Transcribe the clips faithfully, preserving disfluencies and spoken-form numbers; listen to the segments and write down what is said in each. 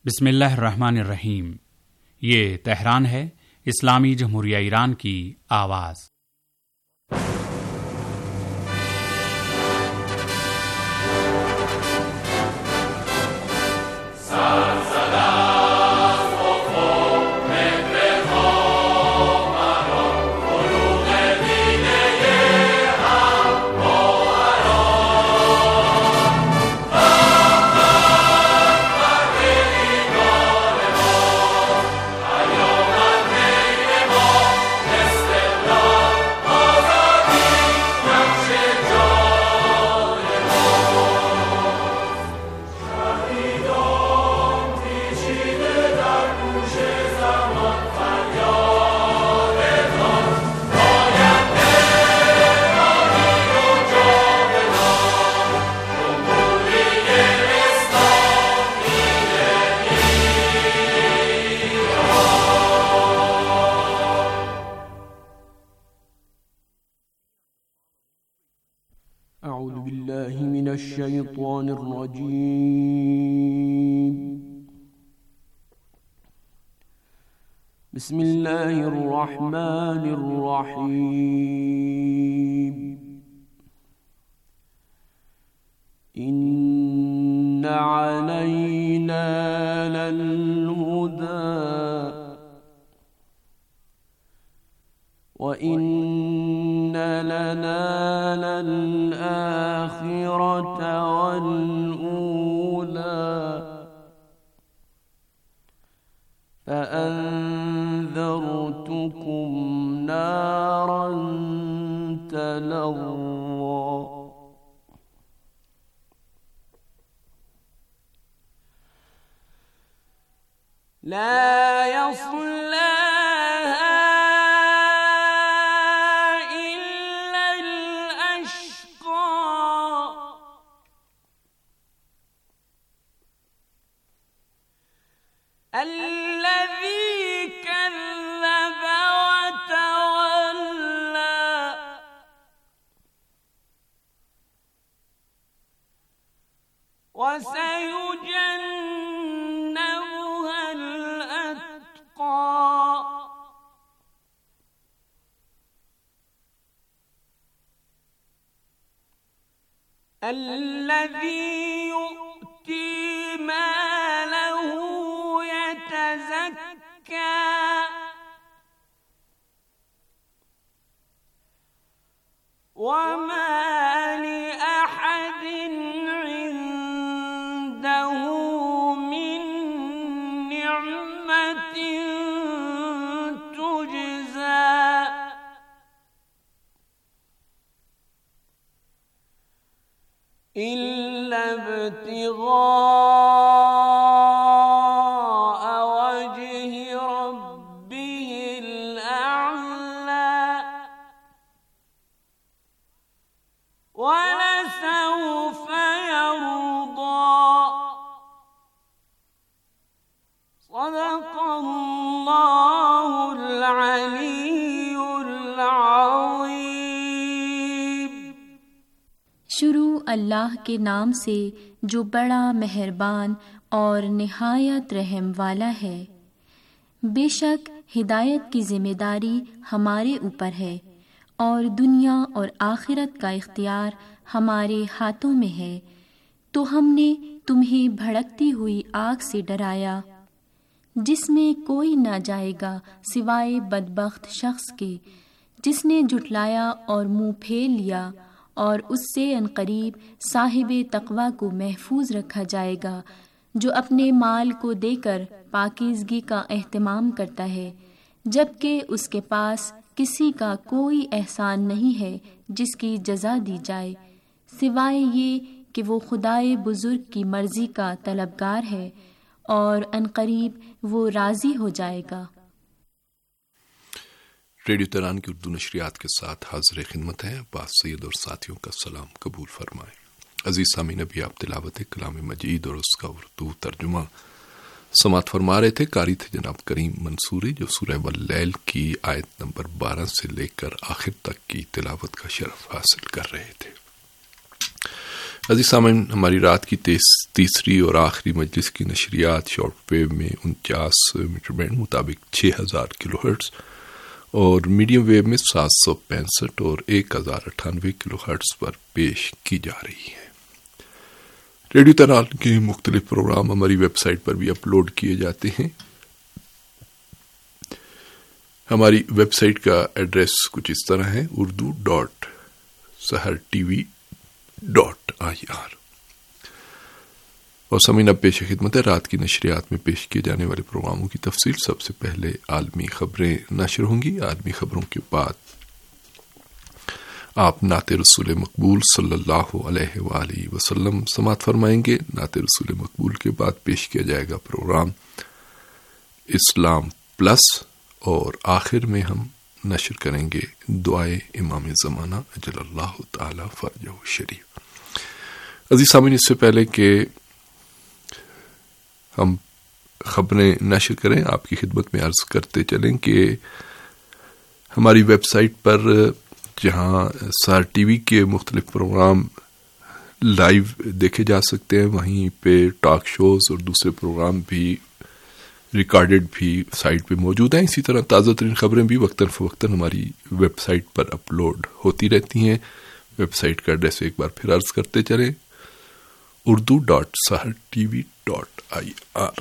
बिस्मिल्लाहिर्रहमानिर्रहीम। ये तेहरान है, इस्लामी जमहूरिया ईरान की आवाज़। أعوذ بالله من الشيطان الرجيم. بسم الله الرحمن الرحيم. إن علينا للهدى وإن لنا للآخرة والأولى فأنذرتكم نارا تلظى لا يصلى الذي كذب وتولى وسيجنبها الأتقى الذي يؤتي ماله يتزكى وما لأحد عنده من نعمة تجزى إلا ابتغاء وجه ربه الأعلى ولسوف يرضى. صدق الله العلي العظيم. शुरू अल्लाह के नाम से जो बड़ा मेहरबान और निहायत रहम वाला है। बेशक हिदायत की जिम्मेदारी हमारे ऊपर है और दुनिया और आखिरत का इख्तियार हमारे हाथों में है। तो हमने तुम्हें भड़कती हुई आग से डराया जिसमें कोई ना जाएगा सिवाय बदबख्त शख्स के जिसने झुटलाया और मुंह फेर लिया, और उससे अनकरीब साहिबे तक़वा को महफूज रखा जाएगा जो अपने माल को देकर पाकीज़गी का एहतमाम करता है, जबकि उसके पास किसी का कोई एहसान नहीं है जिसकी जज़ा दी जाए, सिवाय ये कि वो खुदाए बुजुर्ग की मर्जी का तलबगार है और अनकरीब वो राज़ी हो जाएगा। रेडियो तेहरान की उर्दू नशरियात के साथ हाजिर खिदमत है। अब्बास सैयद और साथियों का सलाम कबूल फरमाएं। अजीज सामीन, अभी आप तिलावत कलाम मजीद और उसका उर्दू तर्जुमा समात फरमा रहे थे। कारी थे जनाब करीम मंसूरी, जो सूरह वल्लैल की आयत नंबर बारह से लेकर आखिर तक की तिलावत का शरफ हासिल कर रहे थे। عزیز سامعین، ہماری رات کی تیس تیسری اور آخری مجلس کی نشریات شارٹ ویو میں انچاس میٹر بینڈ مطابق چھ ہزار کلو ہرٹز اور میڈیم ویو میں سات سو پینسٹھ اور ایک ہزار اٹھانوے کلو ہرٹز پر پیش کی جا رہی ہے۔ ریڈیو تہران کے مختلف پروگرام ہماری ویب سائٹ پر بھی اپلوڈ کیے جاتے ہیں۔ ہماری ویب سائٹ کا ایڈریس کچھ اس طرح ہے: Urdu dot Sahar T V dot I R. اور سامعین، اب پیش خدمت ہے رات کی نشریات میں پیش کیے جانے والے پروگراموں کی تفصیل۔ سب سے پہلے عالمی خبریں نشر ہوں گی۔ عالمی خبروں کے بعد آپ نعت رسول مقبول صلی اللہ علیہ وآلہ وسلم سماعت فرمائیں گے۔ نعت رسول مقبول کے بعد پیش کیا جائے گا پروگرام اسلام پلس، اور آخر میں ہم نشر کریں گے دعائے امام زمانہ اجل اللہ تعالی فرجہ شریف۔ عزیز سامعین، اس سے پہلے کہ ہم خبریں نشر کریں، آپ کی خدمت میں عرض کرتے چلیں کہ ہماری ویب سائٹ پر جہاں سحر ٹی وی کے مختلف پروگرام لائیو دیکھے جا سکتے ہیں، وہیں پہ ٹاک شوز اور دوسرے پروگرام بھی ریکارڈڈ بھی سائٹ پہ موجود ہیں۔ اسی طرح تازہ ترین خبریں بھی وقتاً فوقتاً ہماری ویب سائٹ پر اپلوڈ ہوتی رہتی ہیں۔ ویب سائٹ کا ایڈریس ایک بار پھر عرض کرتے چلیں: Urdu dot Sahar T V dot I R.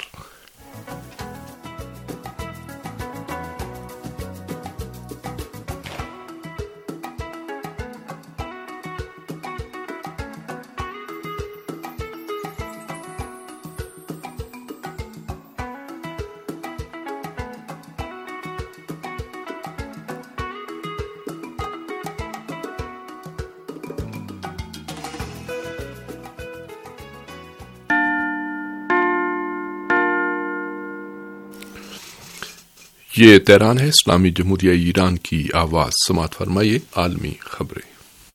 یہ تہران ہے، اسلامی جمہوریہ ایران کی آواز۔ سماعت فرمائیے عالمی خبریں۔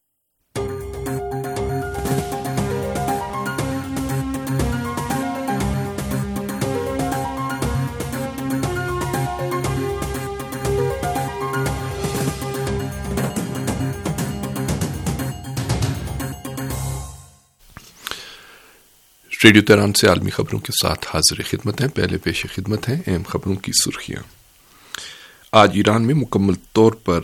ریڈیو تہران سے عالمی خبروں کے ساتھ حاضر خدمت ہیں۔ پہلے پیش خدمت ہیں اہم خبروں کی سرخیاں۔ آج ایران میں مکمل طور پر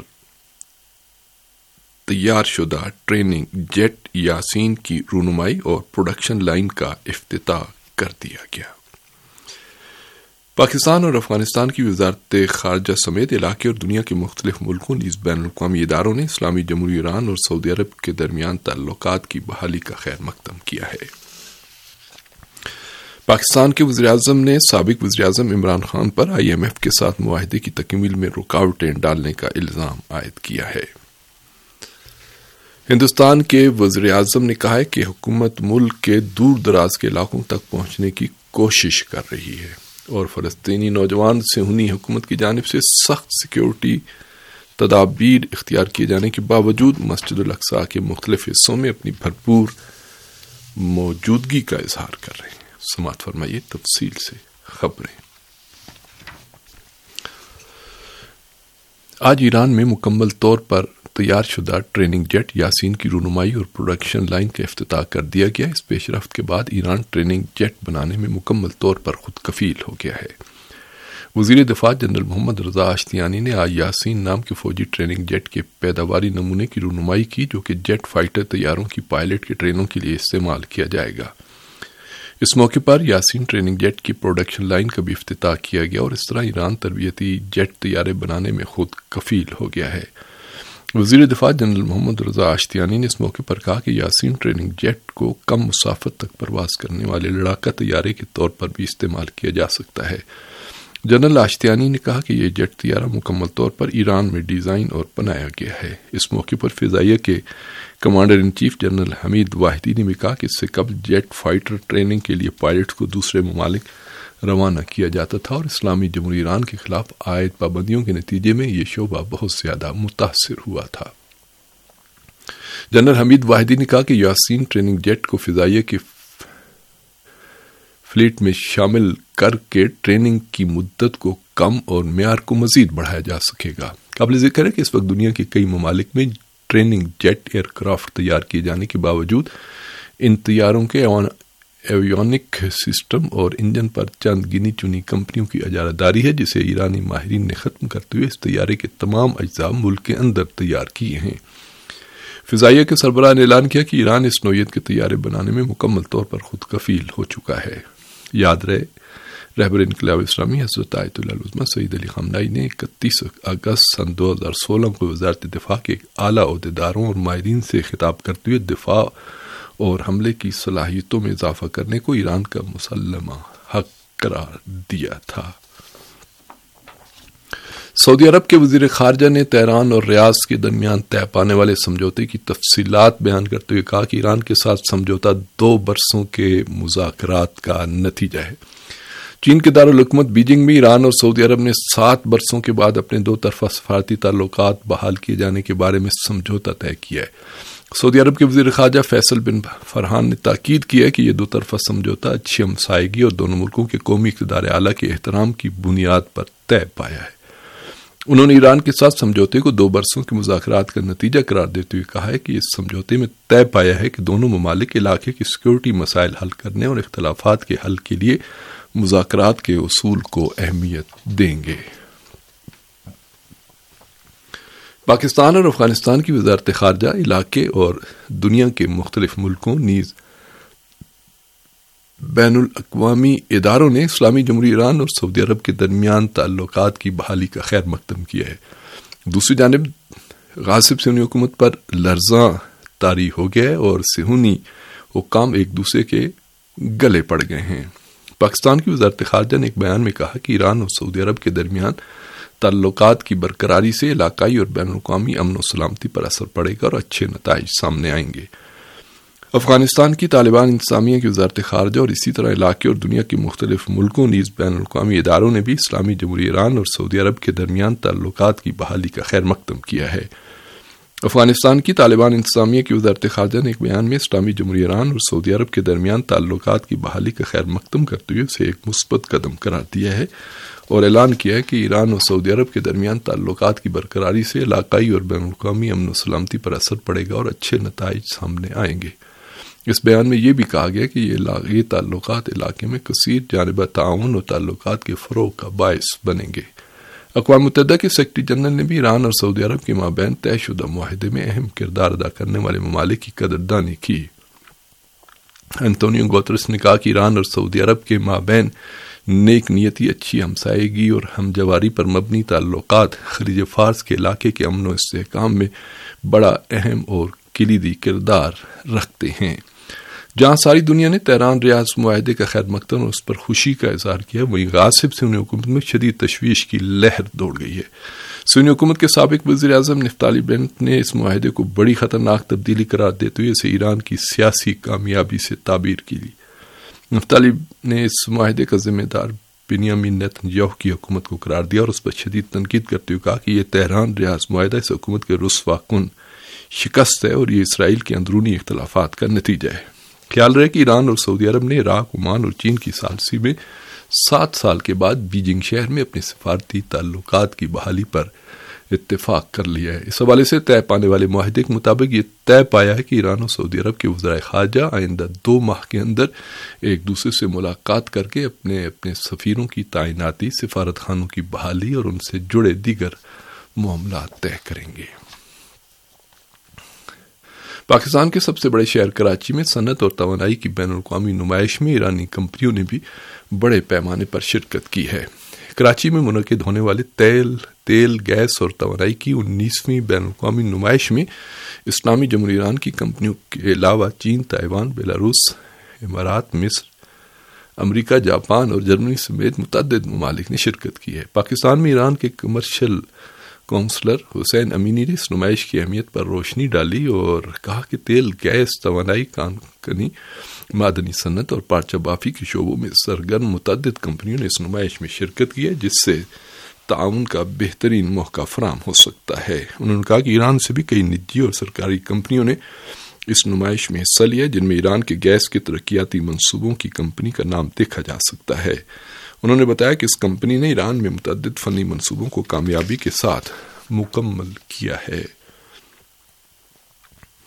تیار شدہ ٹریننگ جیٹ یاسین کی رونمائی اور پروڈکشن لائن کا افتتاح کر دیا گیا۔ پاکستان اور افغانستان کی وزارت خارجہ سمیت علاقے اور دنیا کے مختلف ملکوں نیز بین الاقوامی اداروں نے اسلامی جمہوریہ ایران اور سعودی عرب کے درمیان تعلقات کی بحالی کا خیر مقدم کیا ہے۔ پاکستان کے وزیراعظم نے سابق وزیراعظم عمران خان پر آئی ایم ایف کے ساتھ معاہدے کی تکمیل میں رکاوٹیں ڈالنے کا الزام عائد کیا ہے۔ ہندوستان کے وزیراعظم نے کہا ہے کہ حکومت ملک کے دور دراز کے علاقوں تک پہنچنے کی کوشش کر رہی ہے اور فلسطینی نوجوان صہیونی حکومت کی جانب سے سخت سیکیورٹی تدابیر اختیار کیے جانے کے باوجود مسجد الاقصی کے مختلف حصوں میں اپنی بھرپور موجودگی کا اظہار کر رہے ہیں۔ سماعت فرمائیے تفصیل سے خبریں۔ آج ایران میں مکمل طور پر تیار شدہ ٹریننگ جیٹ یاسین کی رونمائی اور پروڈکشن لائن کا افتتاح کر دیا گیا۔ اس پیش رفت کے بعد ایران ٹریننگ جیٹ بنانے میں مکمل طور پر خود کفیل ہو گیا ہے۔ وزیر دفاع جنرل محمد رضا اشتیانی نے آج یاسین نام کے فوجی ٹریننگ جیٹ کے پیداواری نمونے کی رونمائی کی، جو کہ جیٹ فائٹر طیاروں کی پائلٹ کے ٹرینوں کے لیے استعمال کیا جائے گا۔ اس موقع پر یاسین ٹریننگ جیٹ کی پروڈکشن لائن کا بھی افتتاح کیا گیا اور اس طرح ایران تربیتی جیٹ طیارے بنانے میں خود کفیل ہو گیا ہے۔ وزیر دفاع جنرل محمد رضا اشتیانی نے اس موقع پر کہا کہ یاسین ٹریننگ جیٹ کو کم مسافت تک پرواز کرنے والے لڑاکا طیارے کے طور پر بھی استعمال کیا جا سکتا ہے۔ جنرل اشتیانی نے کہا کہ یہ جیٹ طیارہ مکمل طور پر ایران میں ڈیزائن اور بنایا گیا ہے۔ اس موقع پر فضائیہ کے commander in chief general Hamid Vahedi نے بھی کہا کہ اس سے قبل جیٹ فائٹر ٹریننگ کے لیے پائلٹس کو دوسرے ممالک روانہ کیا جاتا تھا اور اسلامی جمہوریہ ایران کے خلاف عائد پابندیوں کے نتیجے میں یہ شعبہ بہت زیادہ متاثر ہوا تھا۔ جنرل حمید واحدی نے کہا کہ یاسین ٹریننگ جیٹ کو فضائیہ کے فلیٹ میں شامل کر کے ٹریننگ کی مدت کو کم اور معیار کو مزید بڑھایا جا سکے گا۔ قابل ذکر ہے کہ اس وقت دنیا کے کئی ممالک میں ٹریننگ جیٹ ایئر کرافٹ تیار کیے جانے کے باوجود ان طیاروں کے ایویونک سسٹم اور انجن پر چند گنی چنی کمپنیوں کی اجارہ داری ہے، جسے ایرانی ماہرین نے ختم کرتے ہوئے اس طیارے کے تمام اجزاء ملک کے اندر تیار کیے ہیں۔ فضائیہ کے سربراہ نے اعلان کیا کہ ایران اس نوعیت کے طیارے بنانے میں مکمل طور پر خود کفیل ہو چکا ہے۔ یاد رہے، رہبر انقلاب اسلامی حضرت آیت اللہ العظمہ سید علی خامنہئی نے اکتیس اگست سن دو ہزار سولہ کو وزارت دفاع کے اعلیٰ عہدیداروں اور ماہرین سے خطاب کرتے ہوئے دفاع اور حملے کی صلاحیتوں میں اضافہ کرنے کو ایران کا مسلمہ حق قرار دیا تھا۔ سعودی عرب کے وزیر خارجہ نے تہران اور ریاض کے درمیان طے پانے والے سمجھوتے کی تفصیلات بیان کرتے ہوئے کہا کہ ایران کے ساتھ سمجھوتا دو برسوں کے مذاکرات کا نتیجہ ہے۔ چین کے دارالحکومت بیجنگ میں ایران اور سعودی عرب نے سات برسوں کے بعد اپنے دو طرفہ سفارتی تعلقات بحال کیے جانے کے بارے میں سمجھوتا طے کیا ہے۔ سعودی عرب کے وزیر خارجہ فیصل بن فرحان نے تاکید کی ہے کہ یہ دو طرفہ سمجھوتا اچھی ہمسائیگی اور دونوں ملکوں کے قومی اقتدار اعلیٰ کے احترام کی بنیاد پر طے پایا ہے۔ انہوں نے ایران کے ساتھ سمجھوتے کو دو برسوں کے مذاکرات کا نتیجہ قرار دیتے ہوئے کہا ہے کہ اس سمجھوتے میں طے پایا ہے کہ دونوں ممالک علاقے کی سیکورٹی مسائل حل کرنے اور اختلافات کے حل کے لیے مذاکرات کے اصول کو اہمیت دیں گے۔ پاکستان اور افغانستان کی وزارت خارجہ علاقے اور دنیا کے مختلف ملکوں نیز بین الاقوامی اداروں نے اسلامی جمہوریہ ایران اور سعودی عرب کے درمیان تعلقات کی بحالی کا خیر مقدم کیا ہے۔ دوسری جانب غاصب صہیونی حکومت پر لرزاں طاری ہو گیا ہے اور صہیونی حکام ایک دوسرے کے گلے پڑ گئے ہیں۔ پاکستان کی وزارت خارجہ نے ایک بیان میں کہا کہ ایران اور سعودی عرب کے درمیان تعلقات کی برقراری سے علاقائی اور بین الاقوامی امن و سلامتی پر اثر پڑے گا اور اچھے نتائج سامنے آئیں گے۔ افغانستان کی طالبان انتظامیہ کی وزارت خارجہ اور اسی طرح علاقے اور دنیا کے مختلف ملکوں نیز بین الاقوامی اداروں نے بھی اسلامی جمہوریہ ایران اور سعودی عرب کے درمیان تعلقات کی بحالی کا خیر مقدم کیا ہے۔ افغانستان کی طالبان انتظامیہ کی وزارت خارجہ نے ایک بیان میں اسلامی جمہوریہ ایران اور سعودی عرب کے درمیان تعلقات کی بحالی کا خیر مقدم کرتے ہوئے اسے ایک مثبت قدم قرار دیا ہے اور اعلان کیا ہے کہ ایران اور سعودی عرب کے درمیان تعلقات کی برقراری سے علاقائی اور بین الاقوامی امن و سلامتی پر اثر پڑے گا اور اچھے نتائج سامنے آئیں گے۔ اس بیان میں یہ بھی کہا گیا کہ یہ تعلقات علاقے میں کثیر جانبہ تعاون اور تعلقات کے فروغ کا باعث بنیں گے۔ اقوام متحدہ کے سیکرٹری جنرل نے بھی ایران اور سعودی عرب کے مابین طے شدہ معاہدے میں اہم کردار ادا کرنے والے ممالک کی قدردانی کی۔ انتونیو گوترس نے کہا کہ ایران اور سعودی عرب کے مابین نیک نیتی، اچھی ہمسائیگی اور ہمجواری پر مبنی تعلقات خلیج فارس کے علاقے کے امن و استحکام میں بڑا اہم اور کلیدی کردار رکھتے ہیں۔ جہاں ساری دنیا نے تہران ریاض معاہدے کا خیر مقدم اور اس پر خوشی کا اظہار کیا، وہیں غاصب صہیونی حکومت میں شدید تشویش کی لہر دوڑ گئی ہے۔ صہیونی حکومت کے سابق وزیر اعظم نفتالی بینٹ نے اس معاہدے کو بڑی خطرناک تبدیلی قرار دیتے ہوئے اسے ایران کی سیاسی کامیابی سے تعبیر کی۔ نفتالی نے اس معاہدے کا ذمہ دار بنیامین نیتن یاہو کی حکومت کو قرار دیا اور اس پر شدید تنقید کرتے ہوئے کہا کہ یہ تہران ریاض معاہدہ اس حکومت کے رسوا کن شکست ہے اور یہ اسرائیل کے اندرونی اختلافات کا نتیجہ ہے۔ خیال رہے کہ ایران اور سعودی عرب نے عراق، عمان اور چین کی ثالثی میں سات سال کے بعد بیجنگ شہر میں اپنے سفارتی تعلقات کی بحالی پر اتفاق کر لیا ہے۔ اس حوالے سے طے پانے والے معاہدے کے مطابق یہ طے پایا ہے کہ ایران اور سعودی عرب کے وزرائے خارجہ آئندہ دو ماہ کے اندر ایک دوسرے سے ملاقات کر کے اپنے اپنے سفیروں کی تعیناتی، سفارت خانوں کی بحالی اور ان سے جڑے دیگر معاملات طے کریں گے۔ پاکستان کے سب سے بڑے شہر کراچی میں صنعت اور توانائی کی بین الاقوامی نمائش میں ایرانی کمپنیوں نے بھی بڑے پیمانے پر شرکت کی ہے۔ کراچی میں منعقد ہونے والے تیل تیل گیس اور توانائی کی انیسویں بین الاقوامی نمائش میں اسلامی جمہوریہ ایران کی کمپنیوں کے علاوہ چین، تائیوان، بیلاروس، امارات، مصر، امریکہ، جاپان اور جرمنی سمیت متعدد ممالک نے شرکت کی ہے۔ پاکستان میں ایران کے کمرشل کونسلر حسین امینی نے اس نمائش کی اہمیت پر روشنی ڈالی اور کہا کہ تیل، گیس، توانائی، کانکنی، معدنی صنعت اور پارچہ بافی کے شعبوں میں سرگرم متعدد کمپنیوں نے اس نمائش میں شرکت کی ہے، جس سے تعاون کا بہترین موقع فراہم ہو سکتا ہے۔ انہوں نے کہا کہ ایران سے بھی کئی نجی اور سرکاری کمپنیوں نے اس نمائش میں حصہ لیا، جن میں ایران کے گیس کے ترقیاتی منصوبوں کی کمپنی کا نام دیکھا جا سکتا ہے۔ انہوں نے بتایا کہ اس کمپنی نے ایران میں متعدد فنی منصوبوں کو کامیابی کے ساتھ مکمل کیا ہے۔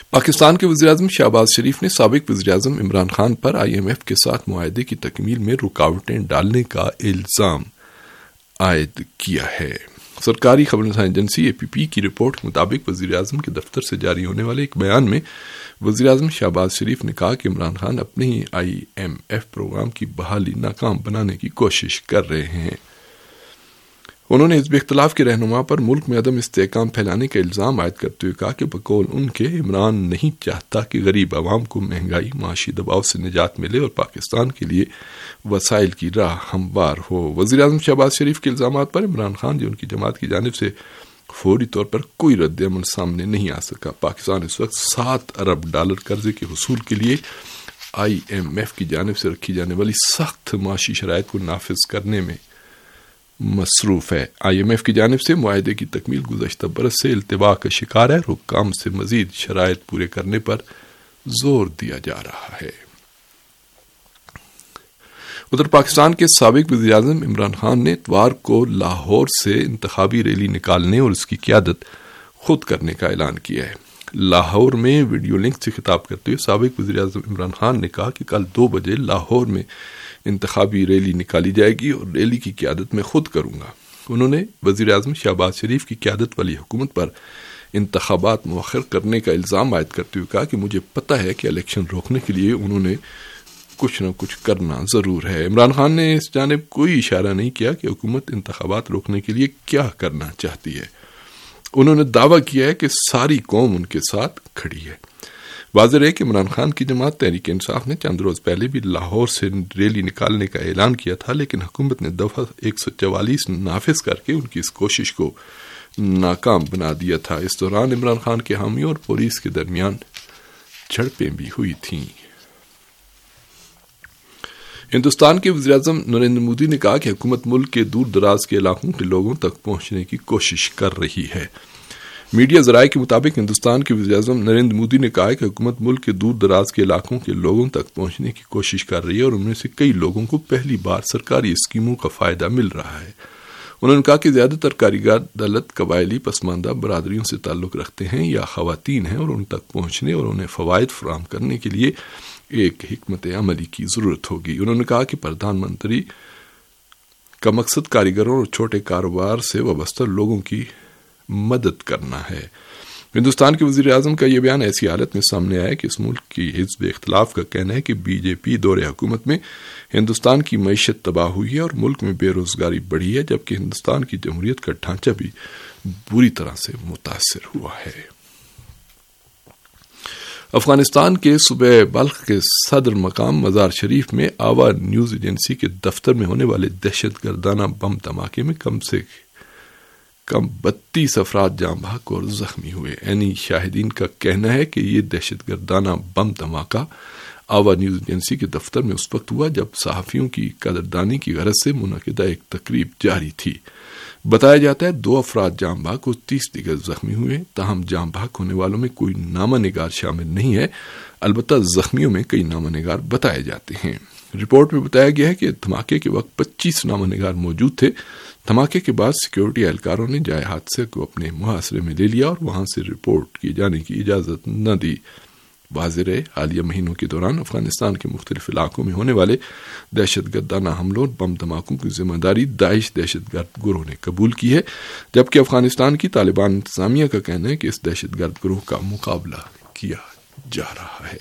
پاکستان کے وزیراعظم شہباز شریف نے سابق وزیراعظم عمران خان پر آئی ایم ایف کے ساتھ معاہدے کی تکمیل میں رکاوٹیں ڈالنے کا الزام عائد کیا ہے۔ سرکاری خبر رساں ایجنسی اے پی پی کی رپورٹ کے مطابق وزیراعظم کے دفتر سے جاری ہونے والے ایک بیان میں وزیراعظم شہباز شریف نے کہا کہ عمران خان اپنے ہی آئی ایم ایف پروگرام کی بحالی ناکام بنانے کی کوشش کر رہے ہیں۔ انہوں نے حزب اختلاف کے رہنما پر ملک میں عدم استحکام پھیلانے کا الزام عائد کرتے ہوئے کہا کہ بقول ان کے عمران نہیں چاہتا کہ غریب عوام کو مہنگائی، معاشی دباؤ سے نجات ملے اور پاکستان کے لیے وسائل کی راہ ہموار ہو۔ وزیراعظم شہباز شریف کے الزامات پر عمران خان جو ان کی جماعت کی جانب سے فوری طور پر کوئی رد عمل سامنے نہیں آ سکا۔ پاکستان اس وقت سات ارب ڈالر قرضے کے حصول کے لیے آئی ایم ایف کی جانب سے رکھی جانے والی سخت معاشی شرائط کو نافذ کرنے میں مصروف ہے۔ آئی ایم ایف کی جانب سے معاہدے کی تکمیل گزشتہ برس سے التوا کا شکار ہے، حکام سے مزید شرائط پورے کرنے پر زور دیا جا رہا ہے۔ ادھر پاکستان کے سابق وزیراعظم عمران خان نے اتوار کو لاہور سے انتخابی ریلی نکالنے اور اس کی قیادت خود کرنے کا اعلان کیا ہے۔ لاہور میں ویڈیو لنک سے خطاب کرتے ہوئے سابق وزیراعظم عمران خان نے کہا کہ کل دو بجے لاہور میں انتخابی ریلی نکالی جائے گی اور ریلی کی قیادت میں خود کروں گا۔ انہوں نے وزیراعظم شہباز شریف کی قیادت والی حکومت پر انتخابات مؤخر کرنے کا الزام عائد کرتے ہوئے کہا کہ مجھے پتہ ہے کہ الیکشن روکنے کے لیے انہوں نے کچھ نہ کچھ کرنا ضرور ہے۔ عمران خان نے اس جانب کوئی اشارہ نہیں کیا کہ حکومت انتخابات روکنے کے لیے کیا کرنا چاہتی ہے۔ انہوں نے دعویٰ کیا ہے کہ ساری قوم ان کے ساتھ کھڑی ہے۔ واضح ہے کہ عمران خان کی جماعت تحریک انصاف نے چند روز پہلے بھی لاہور سے ریلی نکالنے کا اعلان کیا تھا، لیکن حکومت نے دفعہ ایک سو چوالیس نافذ کر کے ان کی اس کوشش کو ناکام بنا دیا تھا۔ اس دوران عمران خان کے حامیوں اور پولیس کے درمیان جھڑپیں بھی ہوئی تھیں۔ ہندوستان کے وزیراعظم نریندر مودی نے کہا کہ حکومت ملک کے دور دراز کے علاقوں کے لوگوں تک پہنچنے کی کوشش کر رہی ہے۔ میڈیا ذرائع کے مطابق ہندوستان کے وزیراعظم نریندر مودی نے کہا کہ حکومت ملک کے دور دراز کے علاقوں کے لوگوں تک پہنچنے کی کوشش کر رہی ہے اور ان میں سے کئی لوگوں کو پہلی بار سرکاری اسکیموں کا فائدہ مل رہا ہے۔ انہوں نے کہا کہ زیادہ تر کاریگر دلت قبائلی پسماندہ برادریوں سے تعلق رکھتے ہیں یا خواتین ہیں اور ان تک پہنچنے اور انہیں فوائد فراہم کرنے کے لیے ایک حکمت عملی کی ضرورت ہوگی۔ انہوں نے کہا کہ پردھان منتری کا مقصد کاریگروں اور چھوٹے کاروبار سے وابستہ لوگوں کی مدد کرنا ہے۔ ہندوستان کے وزیر اعظم کا یہ بیان ایسی حالت میں سامنے آیا کہ اس ملک کی حزب اختلاف کا کہنا ہے کہ بی جے پی دور حکومت میں ہندوستان کی معیشت تباہ ہوئی ہے اور ملک میں بے روزگاری بڑھی ہے، جبکہ ہندوستان کی جمہوریت کا ڈھانچہ بھی بری طرح سے متاثر ہوا ہے۔ افغانستان کے صوبہ بلخ کے صدر مقام مزار شریف میں آوا نیوز ایجنسی کے دفتر میں ہونے والے دہشت گردانہ بم دھماکے میں کم سے کم بتیس افراد جاں بحق اور زخمی ہوئے۔ اینی شاہدین کا کہنا ہے کہ یہ دہشت گردانہ بم دھماکہ آوا نیوز ایجنسی کے دفتر میں اس وقت ہوا جب صحافیوں کی قدردانی کی غرض سے منعقدہ ایک تقریب جاری تھی۔ بتایا جاتا ہے دو افراد جاں بحق اور تیس دیگر زخمی ہوئے، تاہم جاں بحق ہونے والوں میں کوئی نامہ نگار شامل نہیں ہے، البتہ زخمیوں میں کئی نامہ نگار بتائے جاتے ہیں۔ رپورٹ میں بتایا گیا ہے کہ دھماکے کے وقت پچیس نامہ نگار موجود تھے۔ دھماکے کے بعد سیکیورٹی اہلکاروں نے جائے حادثے کو اپنے محاصرے میں لے لیا اور وہاں سے رپورٹ کیے جانے کی اجازت نہ دی۔ واضح رہے حالیہ مہینوں کے دوران افغانستان کے مختلف علاقوں میں ہونے والے دہشت گردانہ حملوں اور بم دھماکوں کی ذمہ داری داعش دہشت گرد گروہ نے قبول کی ہے، جبکہ افغانستان کی طالبان انتظامیہ کا کہنا ہے کہ اس دہشت گرد گروہ کا مقابلہ کیا جا رہا ہے۔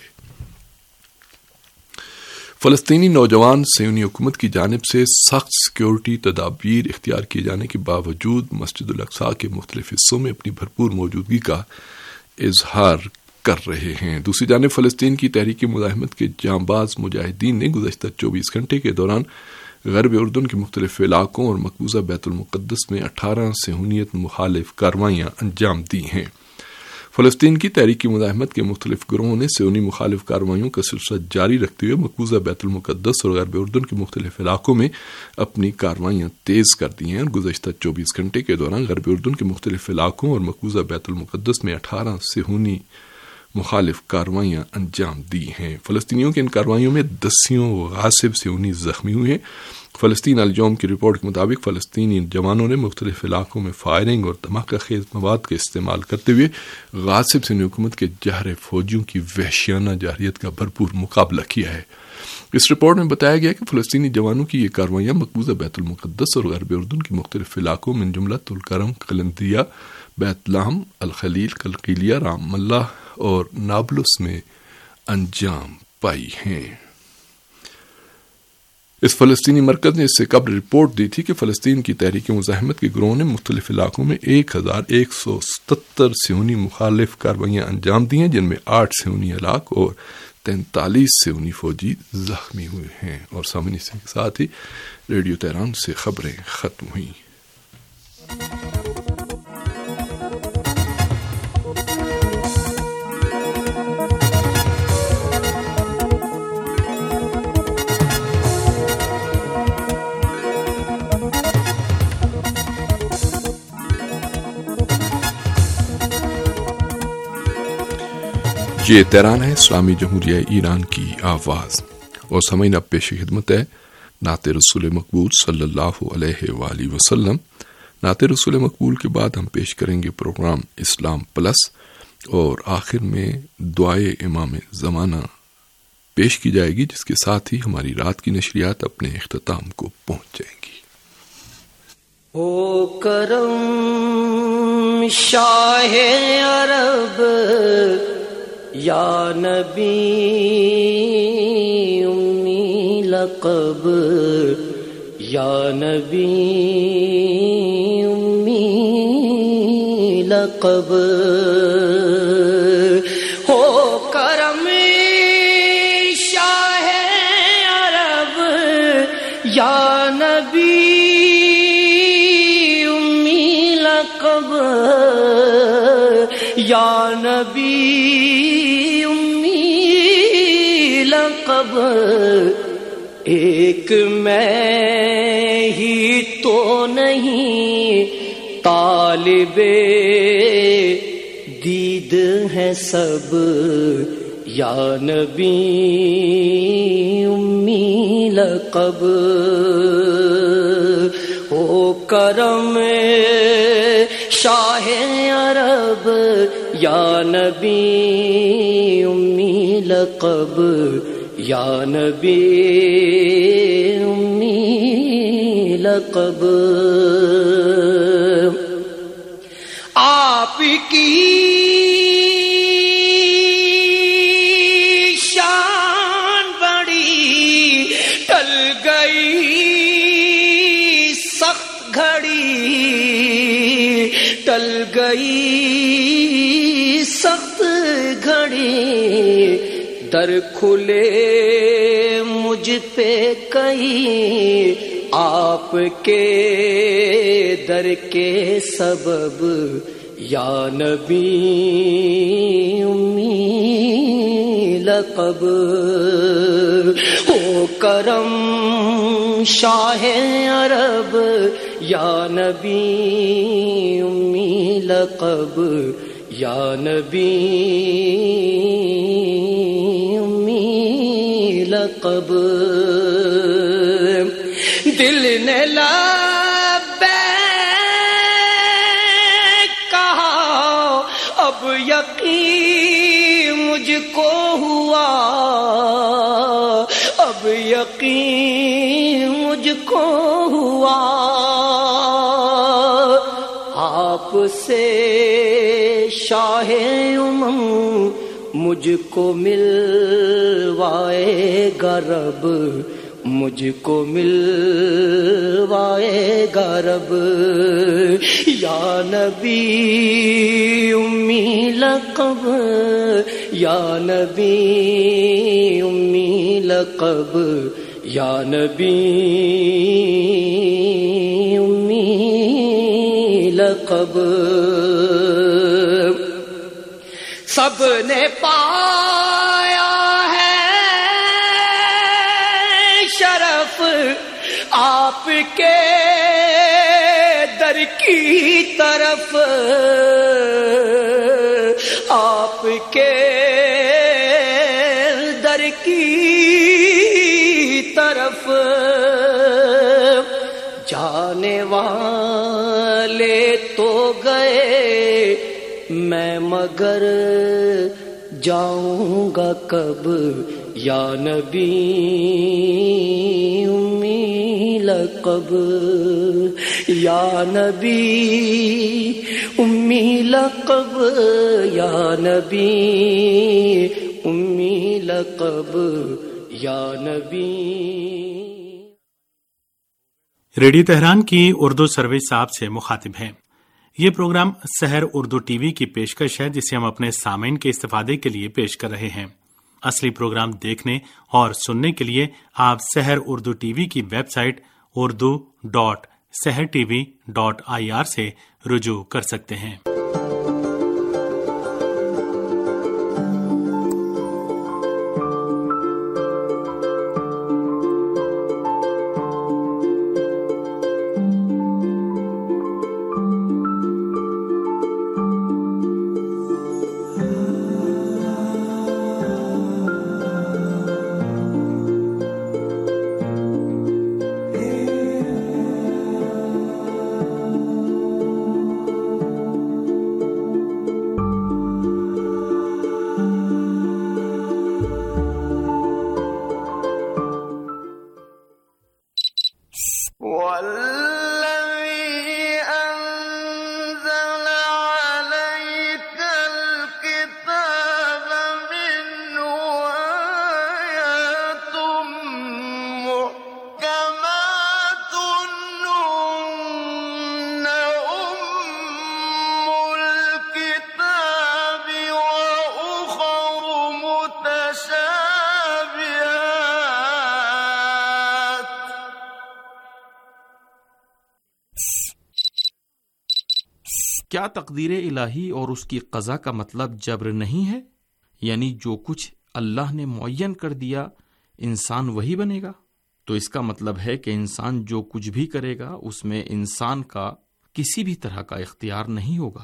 فلسطینی نوجوان صہیونی حکومت کی جانب سے سخت سیکیورٹی تدابیر اختیار کیے جانے کے باوجود مسجد الاقصی کے مختلف حصوں میں اپنی بھرپور موجودگی کا اظہار کر رہے ہیں۔ دوسری جانب فلسطین کی تحریک مزاحمت کے جانباز مجاہدین نے گزشتہ چوبیس گھنٹے کے دوران غرب اردن کے مختلف علاقوں اور مقبوضہ بیت المقدس میں اٹھارہ صہیونیت مخالف کارروائیاں انجام دی ہیں۔ فلسطین کی تحریک مزاحمت کے مختلف گروہوں نے صہیونی مخالف کارروائیوں کا سلسلہ جاری رکھتے ہوئے مقبوضہ بیت المقدس اور غرب اردن کے مختلف علاقوں میں اپنی کارروائیاں تیز کر دی ہیں اور گزشتہ چوبیس گھنٹے کے دوران غرب اردن کے مختلف علاقوں اور مقبوضہ بیت المقدس میں اٹھارہ صہیونی مخالف کارروائیاں انجام دی ہیں۔ فلسطینیوں کی ان کارروائیوں میں دسیوں غاصب سے انیس زخمی ہوئے ہیں۔ فلسطین الجوم کی رپورٹ کے مطابق فلسطینی جوانوں نے مختلف علاقوں میں فائرنگ اور دھماکہ خیز مواد کا استعمال کرتے ہوئے غاصب سنی حکومت کے جہر فوجیوں کی وحشیانہ جارحیت کا بھرپور مقابلہ کیا ہے۔ اس رپورٹ میں بتایا گیا کہ فلسطینی جوانوں کی یہ کارروائیاں مقبوضہ بیت المقدس اور غرب اردن کے مختلف علاقوں من جملہ طولکرم، قلندیہ، بیت لحم، الخلیل، قلقیلیہ، رام اللہ اور نابلس میں انجام پائی ہیں۔ اس فلسطینی مرکز نے اس سے قبل رپورٹ دی تھی کہ فلسطین کی تحریک مزاحمت کے گروہ نے مختلف علاقوں میں ایک ہزار ایک سو ستر سیونی مخالف کارروائیاں انجام دی ہیں، جن میں آٹھ سیونی ہلاک اور تینتالیس سیونی فوجی زخمی ہوئے ہیں۔ اور سامعین اس کے ساتھ ہی ریڈیو تہران سے خبریں ختم ہوئیں۔ یہ تہران ہے، اسلامی جمہوریہ ایران کی آواز، اور سامعین اب پیش خدمت ہے نعت رسول مقبول صلی اللہ علیہ وآلہ وسلم۔ نعت رسول مقبول کے بعد ہم پیش کریں گے پروگرام اسلام پلس، اور آخر میں دعائے امام زمانہ پیش کی جائے گی، جس کے ساتھ ہی ہماری رات کی نشریات اپنے اختتام کو پہنچ جائیں گی۔ او کرم شاہ عرب یا نبی امی لقب، یا نبی امی لقب، ہو کرم شاہ عرب یا نبی امی لقب، یا نبی ایک میں ہی تو نہیں طالب دید ہے سب، یا نبی امی لقب، او کرم شاہ عرب یا نبی امی لقب، یا نبی امی لقب، آپ کی شان بڑی ٹل گئی سخت گھڑی، ٹل گئی سخت گھڑی، در کھلے مجھ پہ کہیں آپ کے در کے سبب، یا نبی امی لقب، او کرم شاہ عرب یا نبی امی لقب، یا نبی لقب، دل نے لبیک کہا، اب یقین مجھ کو ہوا، اب یقین مجھ کو ہوا، آپ سے شاہ امم مجھ کو ملوائے گا رب، مجھ کو ملوائے گا رب، یا نبی امی لقب، یا نبی امی لقب، یا نبی امی لقب، سب نے پایا ہے شرف آپ کے در کی طرف، آپ کے جانے والے تو گئے میں مگر جاؤں گا کب یا نبی امی لقب یا نبی امی لقب یا نبی امی لقب یا نبی. ریڈیو تہران کی اردو سروس آپ سے مخاطب ہیں. یہ programme Sahar Urdu T V کی پیشکش ہے جسے ہم اپنے سامعین کے استفادے کے لیے پیش کر رہے ہیں. اصلی پروگرام دیکھنے اور سننے کے لیے آپ سحر اردو ٹی وی کی website Urdu dot Sahar T V dot I R سے رجوع کر سکتے ہیں. کیا تقدیر الہی اور اس کی قضا کا مطلب جبر نہیں ہے؟ یعنی جو کچھ اللہ نے معین کر دیا انسان وہی بنے گا؟ تو اس کا مطلب ہے کہ انسان جو کچھ بھی کرے گا اس میں انسان کا کسی بھی طرح کا اختیار نہیں ہوگا.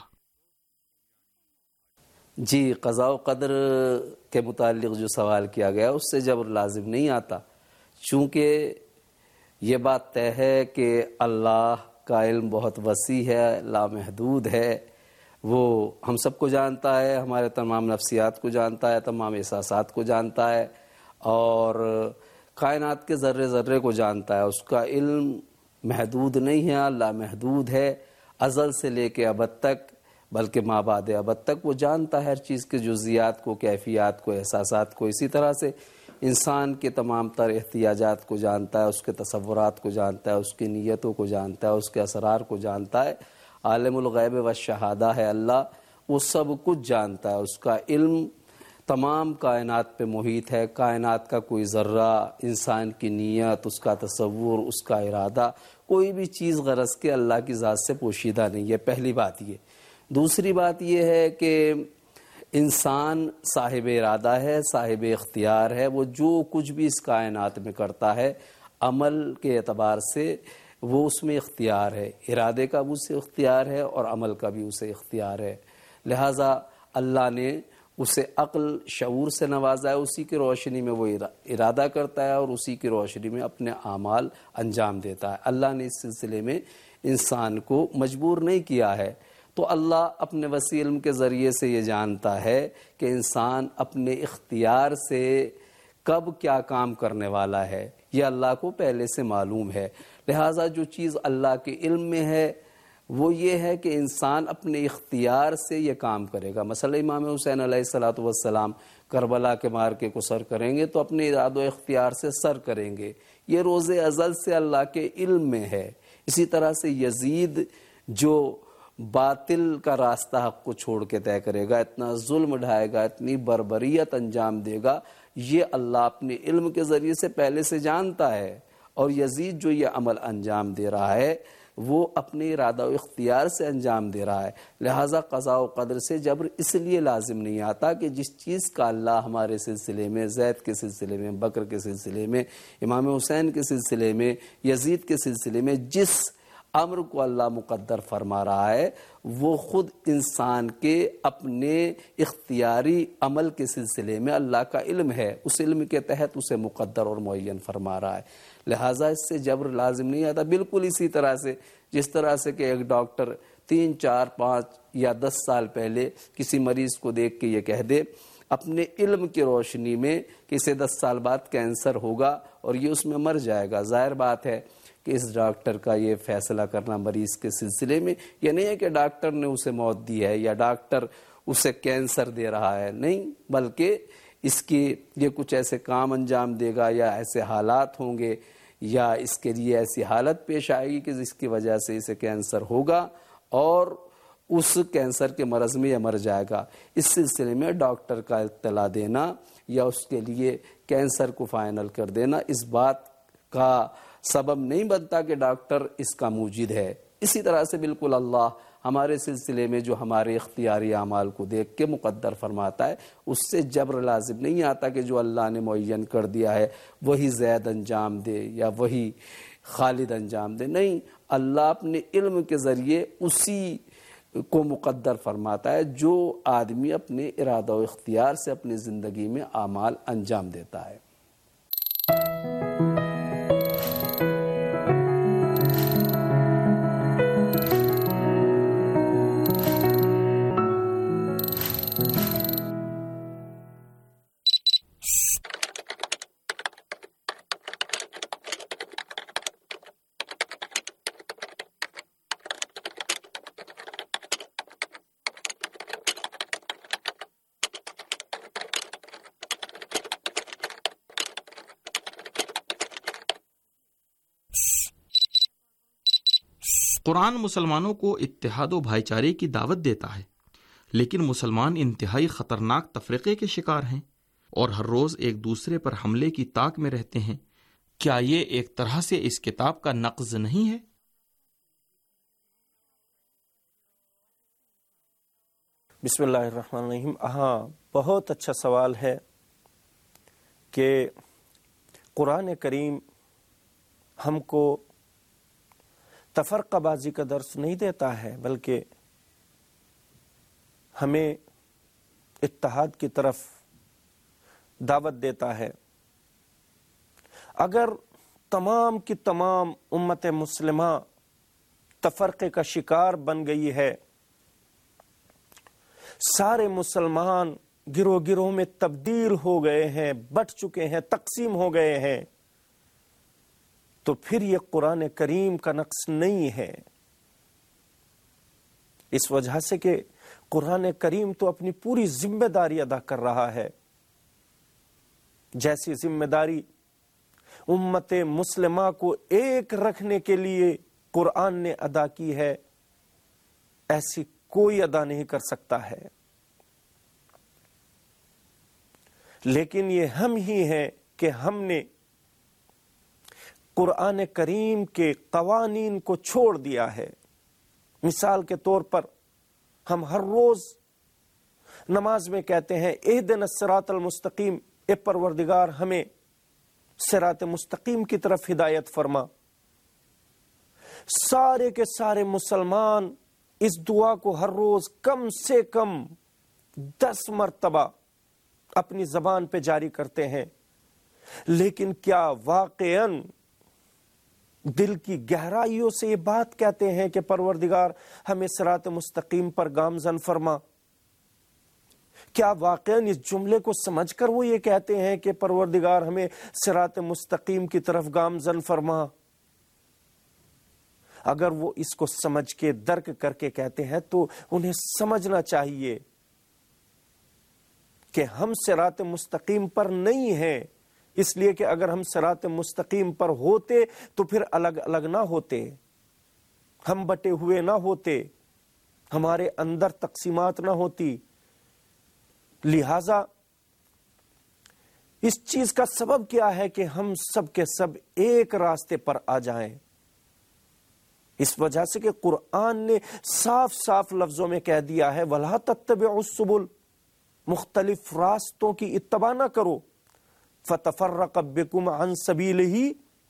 جی، قضاء و قدر کے متعلق جو سوال کیا گیا اس سے جبر لازم نہیں آتا، چونکہ یہ بات طے ہے کہ اللہ کا علم بہت وسیع ہے، لامحدود ہے. وہ ہم سب کو جانتا ہے، ہمارے تمام نفسیات کو جانتا ہے، تمام احساسات کو جانتا ہے، اور کائنات کے ذرے ذرے کو جانتا ہے. اس کا علم محدود نہیں ہے، لامحدود ہے. ازل سے لے کے ابد تک، بلکہ ما بعد ابد تک وہ جانتا ہے ہر چیز کے جزیات کو، کیفیات کو، احساسات کو. اسی طرح سے انسان کے تمام تر احتیاجات کو جانتا ہے، اس کے تصورات کو جانتا ہے، اس کی نیتوں کو جانتا ہے، اس کے اسرار کو جانتا ہے. عالم الغیب والشہادہ ہے اللہ، وہ سب کچھ جانتا ہے. اس کا علم تمام کائنات پہ محیط ہے. کائنات کا کوئی ذرہ، انسان کی نیت، اس کا تصور، اس کا ارادہ، کوئی بھی چیز غرض کے اللہ کی ذات سے پوشیدہ نہیں ہے. پہلی بات یہ. دوسری بات یہ ہے کہ انسان صاحب ارادہ ہے، صاحب اختیار ہے. وہ جو کچھ بھی اس کائنات میں کرتا ہے عمل کے اعتبار سے وہ اس میں اختیار ہے. ارادے کا بھی اسے اختیار ہے اور عمل کا بھی اسے اختیار ہے. لہٰذا اللہ نے اسے عقل، شعور سے نوازا ہے. اسی کی روشنی میں وہ ارادہ کرتا ہے اور اسی کی روشنی میں اپنے اعمال انجام دیتا ہے. اللہ نے اس سلسلے میں انسان کو مجبور نہیں کیا ہے. تو اللہ اپنے وسیع علم کے ذریعے سے یہ جانتا ہے کہ انسان اپنے اختیار سے کب کیا کام کرنے والا ہے. یہ اللہ کو پہلے سے معلوم ہے. لہٰذا جو چیز اللہ کے علم میں ہے وہ یہ ہے کہ انسان اپنے اختیار سے یہ کام کرے گا. مثلا امام حسین علیہ الصلوۃ والسلام کربلا کے مارکے کو سر کریں گے تو اپنے اراد و اختیار سے سر کریں گے. یہ روز ازل سے اللہ کے علم میں ہے. اسی طرح سے یزید جو باطل کا راستہ حق کو چھوڑ کے طے کرے گا، اتنا ظلم ڈھائے گا، اتنی بربریت انجام دے گا، یہ اللہ اپنے علم کے ذریعے سے پہلے سے جانتا ہے. اور یزید جو یہ عمل انجام دے رہا ہے وہ اپنے ارادہ و اختیار سے انجام دے رہا ہے. لہٰذا قضاء و قدر سے جبر اس لیے لازم نہیں آتا کہ جس چیز کا اللہ ہمارے سلسلے میں، زید کے سلسلے میں، بکر کے سلسلے میں، امام حسین کے سلسلے میں، یزید کے سلسلے میں جس امر کو اللہ مقدر فرما رہا ہے وہ خود انسان کے اپنے اختیاری عمل کے سلسلے میں اللہ کا علم ہے. اس علم کے تحت اسے مقدر اور معین فرما رہا ہے. لہٰذا اس سے جبر لازم نہیں آتا. بالکل اسی طرح سے جس طرح سے کہ ایک ڈاکٹر تین چار پانچ یا دس سال پہلے کسی مریض کو دیکھ کے یہ کہہ دے اپنے علم کی روشنی میں کہ اسے دس سال بعد کینسر ہوگا اور یہ اس میں مر جائے گا، ظاہر بات ہے کہ اس ڈاکٹر کا یہ فیصلہ کرنا مریض کے سلسلے میں یہ نہیں ہے کہ ڈاکٹر نے اسے موت دی ہے یا ڈاکٹر اسے کینسر دے رہا ہے، نہیں، بلکہ اس کی یہ کچھ ایسے کام انجام دے گا یا ایسے حالات ہوں گے یا اس کے لیے ایسی حالت پیش آئے گی کہ جس کی وجہ سے اسے کینسر ہوگا اور اس کینسر کے مرض میں یہ مر جائے گا. اس سلسلے میں ڈاکٹر کا اطلاع دینا یا اس کے لیے کینسر کو فائنل کر دینا اس بات کا سبب نہیں بنتا کہ ڈاکٹر اس کا موجد ہے. اسی طرح سے بالکل اللہ ہمارے سلسلے میں جو ہمارے اختیاری اعمال کو دیکھ کے مقدر فرماتا ہے اس سے جبر لازم نہیں آتا کہ جو اللہ نے معین کر دیا ہے وہی زید انجام دے یا وہی خالد انجام دے، نہیں، اللہ اپنے علم کے ذریعے اسی کو مقدر فرماتا ہے جو آدمی اپنے ارادہ و اختیار سے اپنی زندگی میں اعمال انجام دیتا ہے. قرآن مسلمانوں کو اتحاد و بھائی چارے کی دعوت دیتا ہے، لیکن مسلمان انتہائی خطرناک تفرقے کے شکار ہیں اور ہر روز ایک دوسرے پر حملے کی طاق میں رہتے ہیں. کیا یہ ایک طرح سے اس کتاب کا نقض نہیں ہے؟ بسم اللہ الرحمن الرحیم. ہاں، بہت اچھا سوال ہے کہ قرآن کریم ہم کو تفرقہ بازی کا درس نہیں دیتا ہے بلکہ ہمیں اتحاد کی طرف دعوت دیتا ہے. اگر تمام کی تمام امت مسلمہ تفرقے کا شکار بن گئی ہے، سارے مسلمان گروہ گروہ میں تبدیل ہو گئے ہیں، بٹ چکے ہیں، تقسیم ہو گئے ہیں، تو پھر یہ قرآن کریم کا نقص نہیں ہے. اس وجہ سے کہ قرآن کریم تو اپنی پوری ذمہ داری ادا کر رہا ہے. جیسی ذمہ داری امت مسلمہ کو ایک رکھنے کے لیے قرآن نے ادا کی ہے، ایسی کوئی ادا نہیں کر سکتا ہے. لیکن یہ ہم ہی ہیں کہ ہم نے قرآن کریم کے قوانین کو چھوڑ دیا ہے. مثال کے طور پر ہم ہر روز نماز میں کہتے ہیں اہدنا الصراط المستقیم، اے پروردگار ہمیں صراط مستقیم کی طرف ہدایت فرما. سارے کے سارے مسلمان اس دعا کو ہر روز کم سے کم دس مرتبہ اپنی زبان پہ جاری کرتے ہیں، لیکن کیا واقعاً دل کی گہرائیوں سے یہ بات کہتے ہیں کہ پروردگار ہمیں صراط مستقیم پر گامزن فرما؟ کیا واقعاً اس جملے کو سمجھ کر وہ یہ کہتے ہیں کہ پروردگار ہمیں صراط مستقیم کی طرف گامزن فرما؟ اگر وہ اس کو سمجھ کے درک کر کے کہتے ہیں تو انہیں سمجھنا چاہیے کہ ہم صراط مستقیم پر نہیں ہیں، اس لیے کہ اگر ہم صراط مستقیم پر ہوتے تو پھر الگ الگ نہ ہوتے، ہم بٹے ہوئے نہ ہوتے، ہمارے اندر تقسیمات نہ ہوتی. لہذا اس چیز کا سبب کیا ہے کہ ہم سب کے سب ایک راستے پر آ جائیں؟ اس وجہ سے کہ قرآن نے صاف صاف لفظوں میں کہہ دیا ہے وَلَا تَتَّبِعُوا السُّبُلَ، مختلف راستوں کی اتباع نہ کرو، فَتَفَرَّقَ بِكُمْ عَنْ سَبِيلِهِ،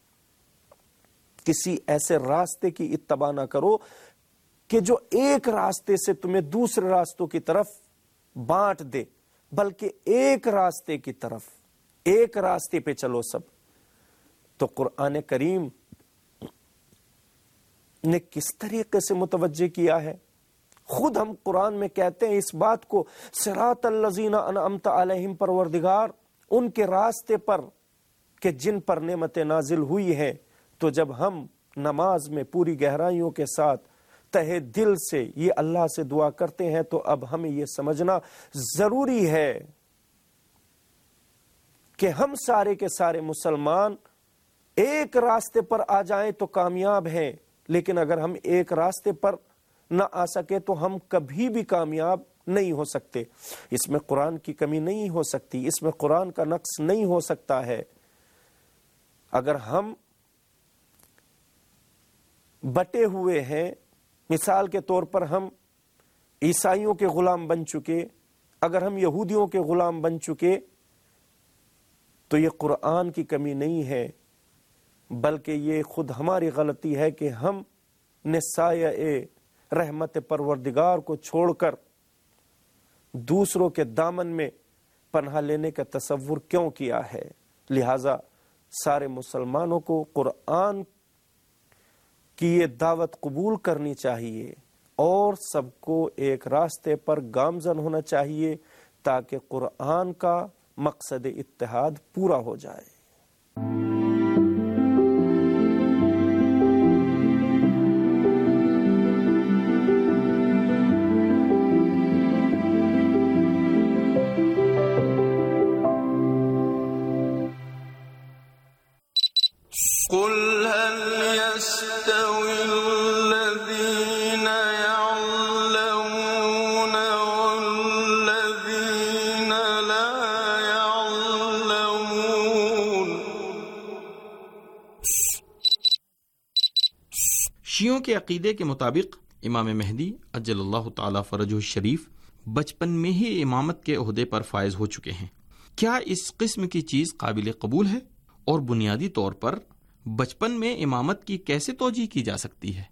کسی ایسے راستے کی اتباع نہ کرو کہ جو ایک راستے سے تمہیں دوسرے راستوں کی طرف بانٹ دے، بلکہ ایک راستے کی طرف، ایک راستے پہ چلو سب. تو قرآن کریم نے کس طریقے سے متوجہ کیا ہے. خود ہم قرآن میں کہتے ہیں اس بات کو، صراط الذین انعمت علیہم، پروردگار ان کے راستے پر کہ جن پر نعمتیں نازل ہوئی ہیں. تو جب ہم نماز میں پوری گہرائیوں کے ساتھ تہہ دل سے یہ اللہ سے دعا کرتے ہیں تو اب ہمیں یہ سمجھنا ضروری ہے کہ ہم سارے کے سارے مسلمان ایک راستے پر آ جائیں تو کامیاب ہیں، لیکن اگر ہم ایک راستے پر نہ آ سکے تو ہم کبھی بھی کامیاب نہیں ہو سکتے. اس میں قرآن کی کمی نہیں ہو سکتی، اس میں قرآن کا نقص نہیں ہو سکتا ہے. اگر ہم بٹے ہوئے ہیں، مثال کے طور پر ہم عیسائیوں کے غلام بن چکے، اگر ہم یہودیوں کے غلام بن چکے تو یہ قرآن کی کمی نہیں ہے، بلکہ یہ خود ہماری غلطی ہے کہ ہم نے سایہ رحمت پروردگار کو چھوڑ کر دوسروں کے دامن میں پناہ لینے کا تصور کیوں کیا ہے. لہذا سارے مسلمانوں کو قرآن کی یہ دعوت قبول کرنی چاہیے اور سب کو ایک راستے پر گامزن ہونا چاہیے تاکہ قرآن کا مقصد اتحاد پورا ہو جائے. قل هل يستوي الذين يعلمون والذين لا يعلمون. شیعوں کے عقیدے کے مطابق امام مہدی عجل اللہ تعالی فرجہ الشریف بچپن میں ہی امامت کے عہدے پر فائز ہو چکے ہیں. کیا اس قسم کی چیز قابل قبول ہے؟ اور بنیادی طور پر بچپن میں امامت کی کیسے توجیہ کی جا سکتی ہے؟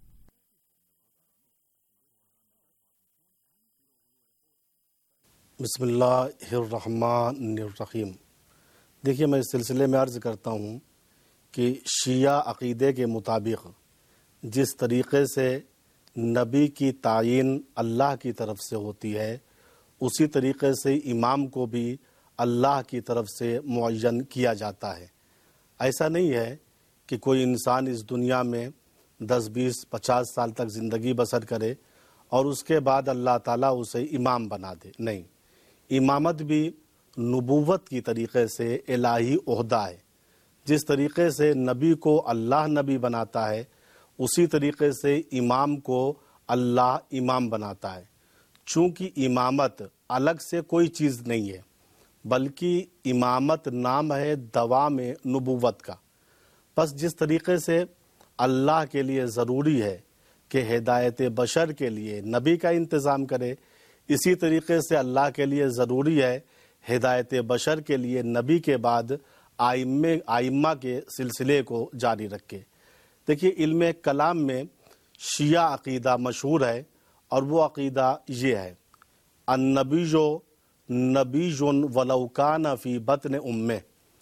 بسم اللہ الرحمن الرحیم. دیکھیے، میں اس سلسلے میں عرض کرتا ہوں کہ شیعہ عقیدے کے مطابق جس طریقے سے نبی کی تعین اللہ کی طرف سے ہوتی ہے، اسی طریقے سے امام کو بھی اللہ کی طرف سے معین کیا جاتا ہے. ایسا نہیں ہے کہ کوئی انسان اس دنیا میں دس بیس پچاس سال تک زندگی بسر کرے اور اس کے بعد اللہ تعالیٰ اسے امام بنا دے. نہیں، امامت بھی نبوت کی طریقے سے الہی عہدہ ہے. جس طریقے سے نبی کو اللہ نبی بناتا ہے، اسی طریقے سے امام کو اللہ امام بناتا ہے. چونکہ امامت الگ سے کوئی چیز نہیں ہے، بلکہ امامت نام ہے دوام نبوت کا. بس جس طریقے سے اللہ کے لیے ضروری ہے کہ ہدایت بشر کے لیے نبی کا انتظام کرے، اسی طریقے سے اللہ کے لیے ضروری ہے ہدایت بشر کے لیے نبی کے بعد آئمہ آئمہ کے سلسلے کو جاری رکھے. دیکھیے، علم کلام میں شیعہ عقیدہ مشہور ہے اور وہ عقیدہ یہ ہے: النبی جو نبی جن ولو کان فی بطن امہ.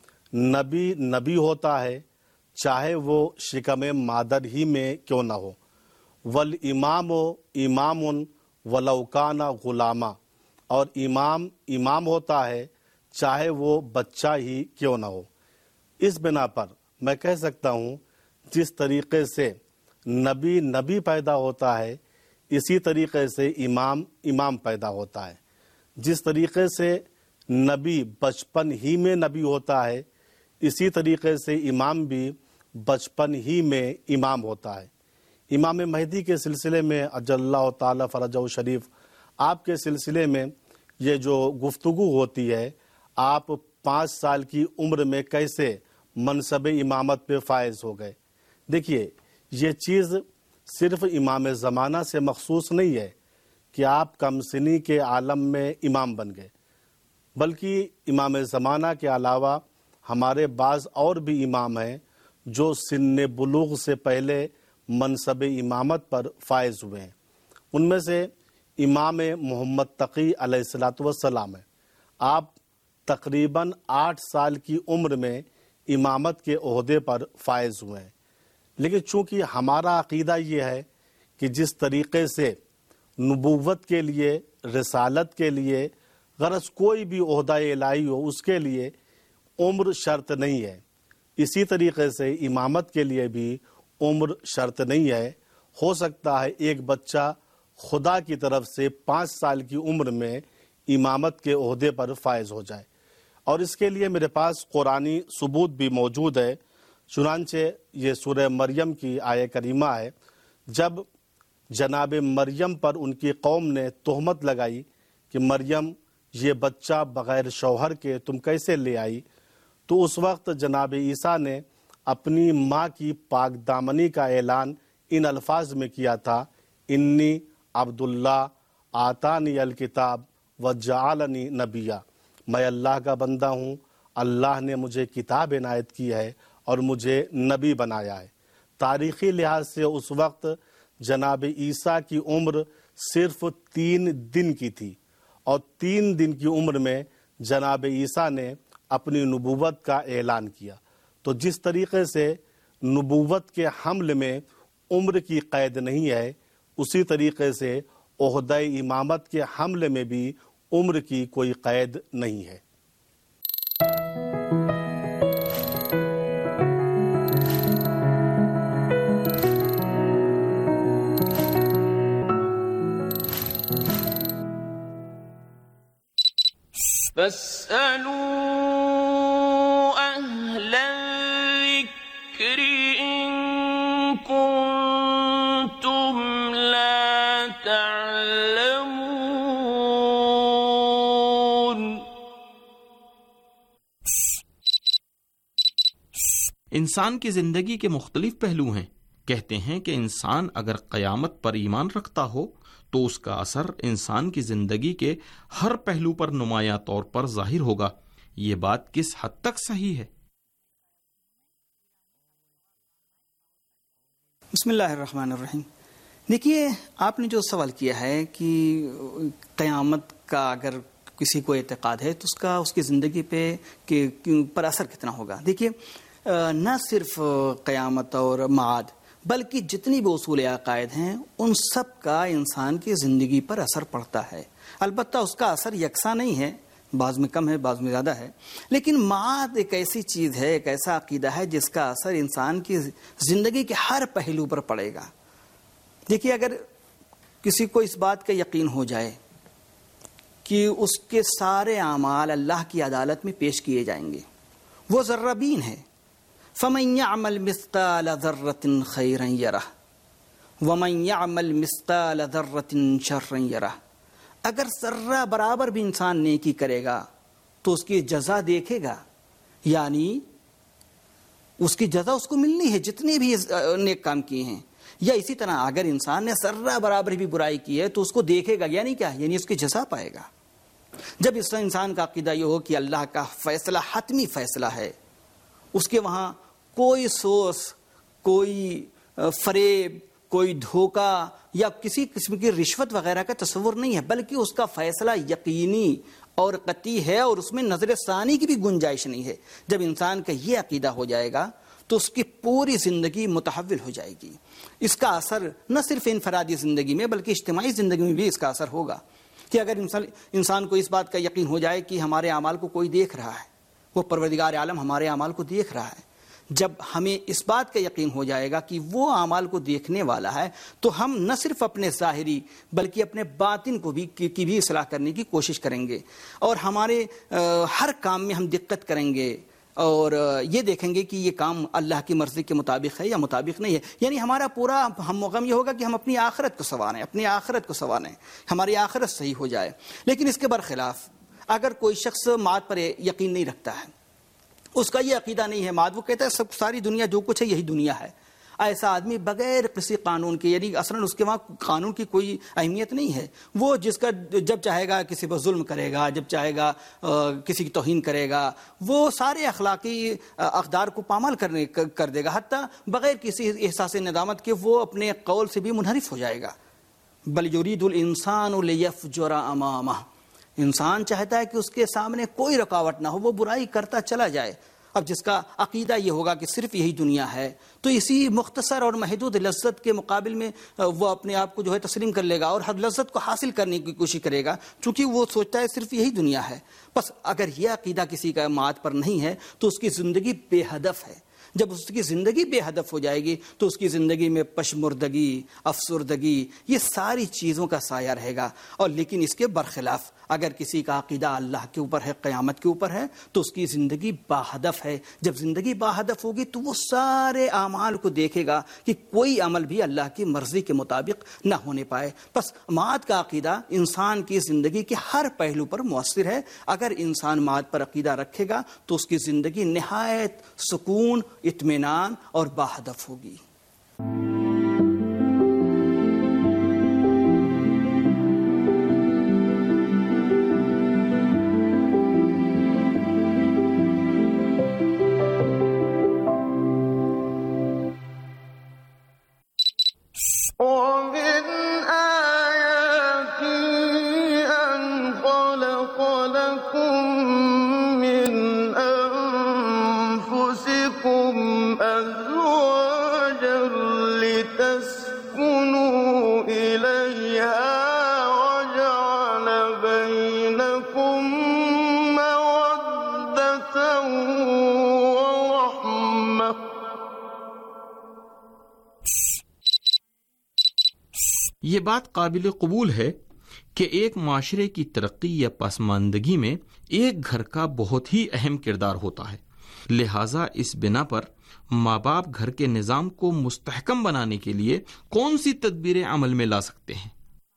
نبی نبی ہوتا ہے چاہے وہ شکم مادر ہی میں کیوں نہ ہو. والامام امام ولو کان غلاما. اور امام امام ہوتا ہے چاہے وہ بچہ ہی کیوں نہ ہو. اس بنا پر میں کہہ سکتا ہوں جس طریقے سے نبی نبی پیدا ہوتا ہے، اسی طریقے سے امام امام پیدا ہوتا ہے. جس طریقے سے نبی بچپن ہی میں نبی ہوتا ہے، اسی طریقے سے امام بھی بچپن ہی میں امام ہوتا ہے. امام مہدی کے سلسلے میں عجل اللہ تعالی فرجہ شریف، آپ کے سلسلے میں یہ جو گفتگو ہوتی ہے، آپ پانچ سال کی عمر میں کیسے منصب امامت پہ فائز ہو گئے. دیکھیے، یہ چیز صرف امام زمانہ سے مخصوص نہیں ہے کہ آپ کم سنی کے عالم میں امام بن گئے، بلکہ امام زمانہ کے علاوہ ہمارے بعض اور بھی امام ہیں جو سن بلوغ سے پہلے منصب امامت پر فائز ہوئے ہیں. ان میں سے امام محمد تقی علیہ الصلاۃ والسلام ہے. آپ تقریباً آٹھ سال کی عمر میں امامت کے عہدے پر فائز ہوئے ہیں۔ لیکن چونکہ ہمارا عقیدہ یہ ہے کہ جس طریقے سے نبوت کے لیے، رسالت کے لیے، غرض کوئی بھی عہدہ الہی ہو اس کے لیے عمر شرط نہیں ہے، اسی طریقے سے امامت کے لیے بھی عمر شرط نہیں ہے۔ ہو سکتا ہے ایک بچہ خدا کی طرف سے پانچ سال کی عمر میں امامت کے عہدے پر فائز ہو جائے، اور اس کے لیے میرے پاس قرآنی ثبوت بھی موجود ہے۔ چنانچہ یہ سورہ مریم کی آیہ کریمہ ہے، جب جناب مریم پر ان کی قوم نے تہمت لگائی کہ مریم یہ بچہ بغیر شوہر کے تم کیسے لے آئی، تو اس وقت جناب عیسیٰ نے اپنی ماں کی پاک دامنی کا اعلان ان الفاظ میں کیا تھا، انی عبداللہ آتانی الکتاب وجعلنی نبیہ، میں اللہ کا بندہ ہوں، اللہ نے مجھے کتاب عنایت کی ہے اور مجھے نبی بنایا ہے۔ تاریخی لحاظ سے اس وقت جناب عیسیٰ کی عمر صرف تین دن کی تھی، اور تین دن کی عمر میں جناب عیسیٰ نے اپنی نبوت کا اعلان کیا۔ تو جس طریقے سے نبوت کے حمل میں عمر کی قید نہیں ہے، اسی طریقے سے عہدہ امامت کے حمل میں بھی عمر کی کوئی قید نہیں ہے۔ فاسألوا أهل الذكر إن كنتم لا تعلمون۔ انسان کی زندگی کے مختلف پہلو ہیں۔ کہتے ہیں کہ انسان اگر قیامت پر ایمان رکھتا ہو تو اس کا اثر انسان کی زندگی کے ہر پہلو پر نمایاں طور پر ظاہر ہوگا۔ یہ بات کس حد تک صحیح ہے؟ بسم اللہ الرحمن الرحیم۔ دیکھیے، آپ نے جو سوال کیا ہے کہ قیامت کا اگر کسی کو اعتقاد ہے تو اس کا اس کی زندگی پہ کہ پر اثر کتنا ہوگا۔ دیکھیے، نہ صرف قیامت اور معاد بلکہ جتنی بھی اصول عقائد ہیں ان سب کا انسان کی زندگی پر اثر پڑتا ہے۔ البتہ اس کا اثر یکساں نہیں ہے، بعض میں کم ہے، بعض میں زیادہ ہے، لیکن معاد ایک ایسی چیز ہے، ایک ایسا عقیدہ ہے جس کا اثر انسان کی زندگی کے ہر پہلو پر پڑے گا۔ دیکھیے، اگر کسی کو اس بات کا یقین ہو جائے کہ اس کے سارے اعمال اللہ کی عدالت میں پیش کیے جائیں گے، وہ ذرہ بین ہے، فَمَن يَعْمَلْ مِثْقَالَ ذَرَّةٍ خَيْرًا يَرَهُ وَمَن يَعْمَلْ مِثْقَالَ ذَرَّةٍ شَرًّا يَرَهُ۔ اگر ذرہ برابر بھی انسان نیکی کرے گا تو اس کی جزا دیکھے گا، یعنی اس کی جزا اس کو ملنی ہے جتنے بھی نیک کام کیے ہیں۔ یا اسی طرح اگر انسان نے ذرہ برابر بھی برائی کی ہے تو اس کو دیکھے گا، یعنی کیا؟ یعنی اس کی جزا پائے گا۔ جب اس انسان کا عقیدہ یہ ہو کہ اللہ کا فیصلہ حتمی فیصلہ ہے، اس کے وہاں کوئی سوس، کوئی فریب، کوئی دھوکہ یا کسی قسم کی رشوت وغیرہ کا تصور نہیں ہے، بلکہ اس کا فیصلہ یقینی اور قطعی ہے اور اس میں نظر ثانی کی بھی گنجائش نہیں ہے۔ جب انسان کا یہ عقیدہ ہو جائے گا تو اس کی پوری زندگی متحول ہو جائے گی۔ اس کا اثر نہ صرف انفرادی زندگی میں بلکہ اجتماعی زندگی میں بھی اس کا اثر ہوگا کہ اگر انسان انسان کو اس بات کا یقین ہو جائے کہ ہمارے اعمال کو کوئی دیکھ رہا ہے، وہ پروردگار عالم ہمارے اعمال کو دیکھ رہا ہے، جب ہمیں اس بات کا یقین ہو جائے گا کہ وہ اعمال کو دیکھنے والا ہے تو ہم نہ صرف اپنے ظاہری بلکہ اپنے باطن کو بھی کی بھی اصلاح کرنے کی کوشش کریں گے، اور ہمارے ہر کام میں ہم دقت کریں گے اور یہ دیکھیں گے کہ یہ کام اللہ کی مرضی کے مطابق ہے یا مطابق نہیں ہے۔ یعنی ہمارا پورا ہم غم یہ ہوگا کہ ہم اپنی آخرت کو سنواریں، اپنی آخرت کو سنواریں، ہماری آخرت صحیح ہو جائے۔ لیکن اس کے برخلاف اگر کوئی شخص معاد پر یقین نہیں رکھتا ہے، اس کا یہ عقیدہ نہیں ہے، معاد وہ کہتا ہے سب ساری دنیا جو کچھ ہے یہی دنیا ہے، ایسا آدمی بغیر کسی قانون کے، یعنی اصلاً اس کے وہاں قانون کی کوئی اہمیت نہیں ہے، وہ جس کا جب چاہے گا کسی پر ظلم کرے گا، جب چاہے گا کسی کی توہین کرے گا، وہ سارے اخلاقی اقدار کو پامال کرنے کر دے گا، حتیٰ بغیر کسی احساس ندامت کے وہ اپنے قول سے بھی منحرف ہو جائے گا۔ بل یرید الانسان لیفجر امامہ، انسان چاہتا ہے کہ اس کے سامنے کوئی رکاوٹ نہ ہو، وہ برائی کرتا چلا جائے، اب جس کا عقیدہ یہ ہوگا کہ صرف یہی دنیا ہے تو اسی مختصر اور محدود لذت کے مقابل میں وہ اپنے آپ کو جو ہے تسلیم کر لے گا اور ہر لذت کو حاصل کرنے کی کوشش کرے گا، چونکہ وہ سوچتا ہے صرف یہی دنیا ہے. بس اگر یہ عقیدہ کسی کا مات پر نہیں ہے تو اس کی زندگی بے ہدف ہے. جب اس کی زندگی بے ہدف ہو جائے گی تو اس کی زندگی میں پشمردگی، افسردگی، یہ ساری چیزوں کا سایہ رہے گا. اور لیکن اس کے برخلاف اگر کسی کا عقیدہ اللہ کے اوپر ہے، قیامت کے اوپر ہے، تو اس کی زندگی با ہدف ہے. جب زندگی با ہدف ہوگی تو وہ سارے اعمال کو دیکھے گا کہ کوئی عمل بھی اللہ کی مرضی کے مطابق نہ ہونے پائے. بس مات کا عقیدہ انسان کی زندگی کے ہر پہلو پر مؤثر ہے. اگر انسان مات پر عقیدہ رکھے گا تو اس کی زندگی نہایت سکون، اطمینان اور با ہدف ہوگی. یہ بات قابل قبول ہے کہ ایک معاشرے کی ترقی یا پسماندگی میں ایک گھر کا بہت ہی اہم کردار ہوتا ہے. لہٰذا اس بنا پر ماں باپ گھر کے نظام کو مستحکم بنانے کے لیے کون سی تدبیریں عمل میں لا سکتے ہیں؟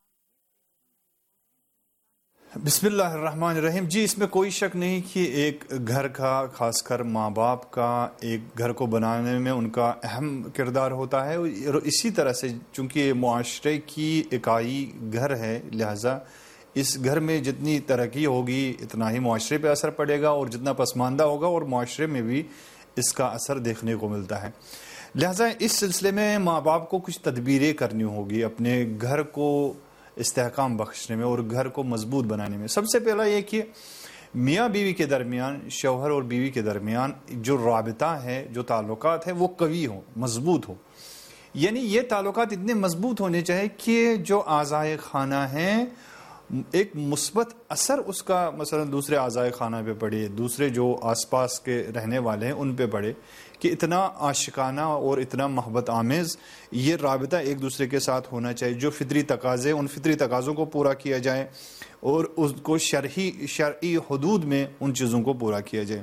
بسم اللہ الرحمن الرحیم. جی اس میں کوئی شک نہیں کہ ایک گھر کا، خاص کر ماں باپ کا، ایک گھر کو بنانے میں ان کا اہم کردار ہوتا ہے. اور اسی طرح سے چونکہ معاشرے کی اکائی گھر ہے، لہذا اس گھر میں جتنی ترقی ہوگی اتنا ہی معاشرے پہ اثر پڑے گا، اور جتنا پسماندہ ہوگا اور معاشرے میں بھی اس کا اثر دیکھنے کو ملتا ہے. لہذا اس سلسلے میں ماں باپ کو کچھ تدبیریں کرنی ہوگی اپنے گھر کو استحکام بخشنے میں اور گھر کو مضبوط بنانے میں. سب سے پہلا یہ کہ میاں بیوی کے درمیان، شوہر اور بیوی کے درمیان جو رابطہ ہے، جو تعلقات ہیں، وہ قوی ہو، مضبوط ہو. یعنی یہ تعلقات اتنے مضبوط ہونے چاہیے کہ جو اعضائے خانہ ہیں ایک مثبت اثر اس کا مثلا دوسرے اعضائے خانہ پہ پڑے، دوسرے جو آس پاس کے رہنے والے ہیں ان پہ پڑے، کہ اتنا عاشقانہ اور اتنا محبت آمیز یہ رابطہ ایک دوسرے کے ساتھ ہونا چاہیے. جو فطری تقاضے، ان فطری تقاضوں کو پورا کیا جائے اور اس کو شرعی شرعی حدود میں ان چیزوں کو پورا کیا جائے.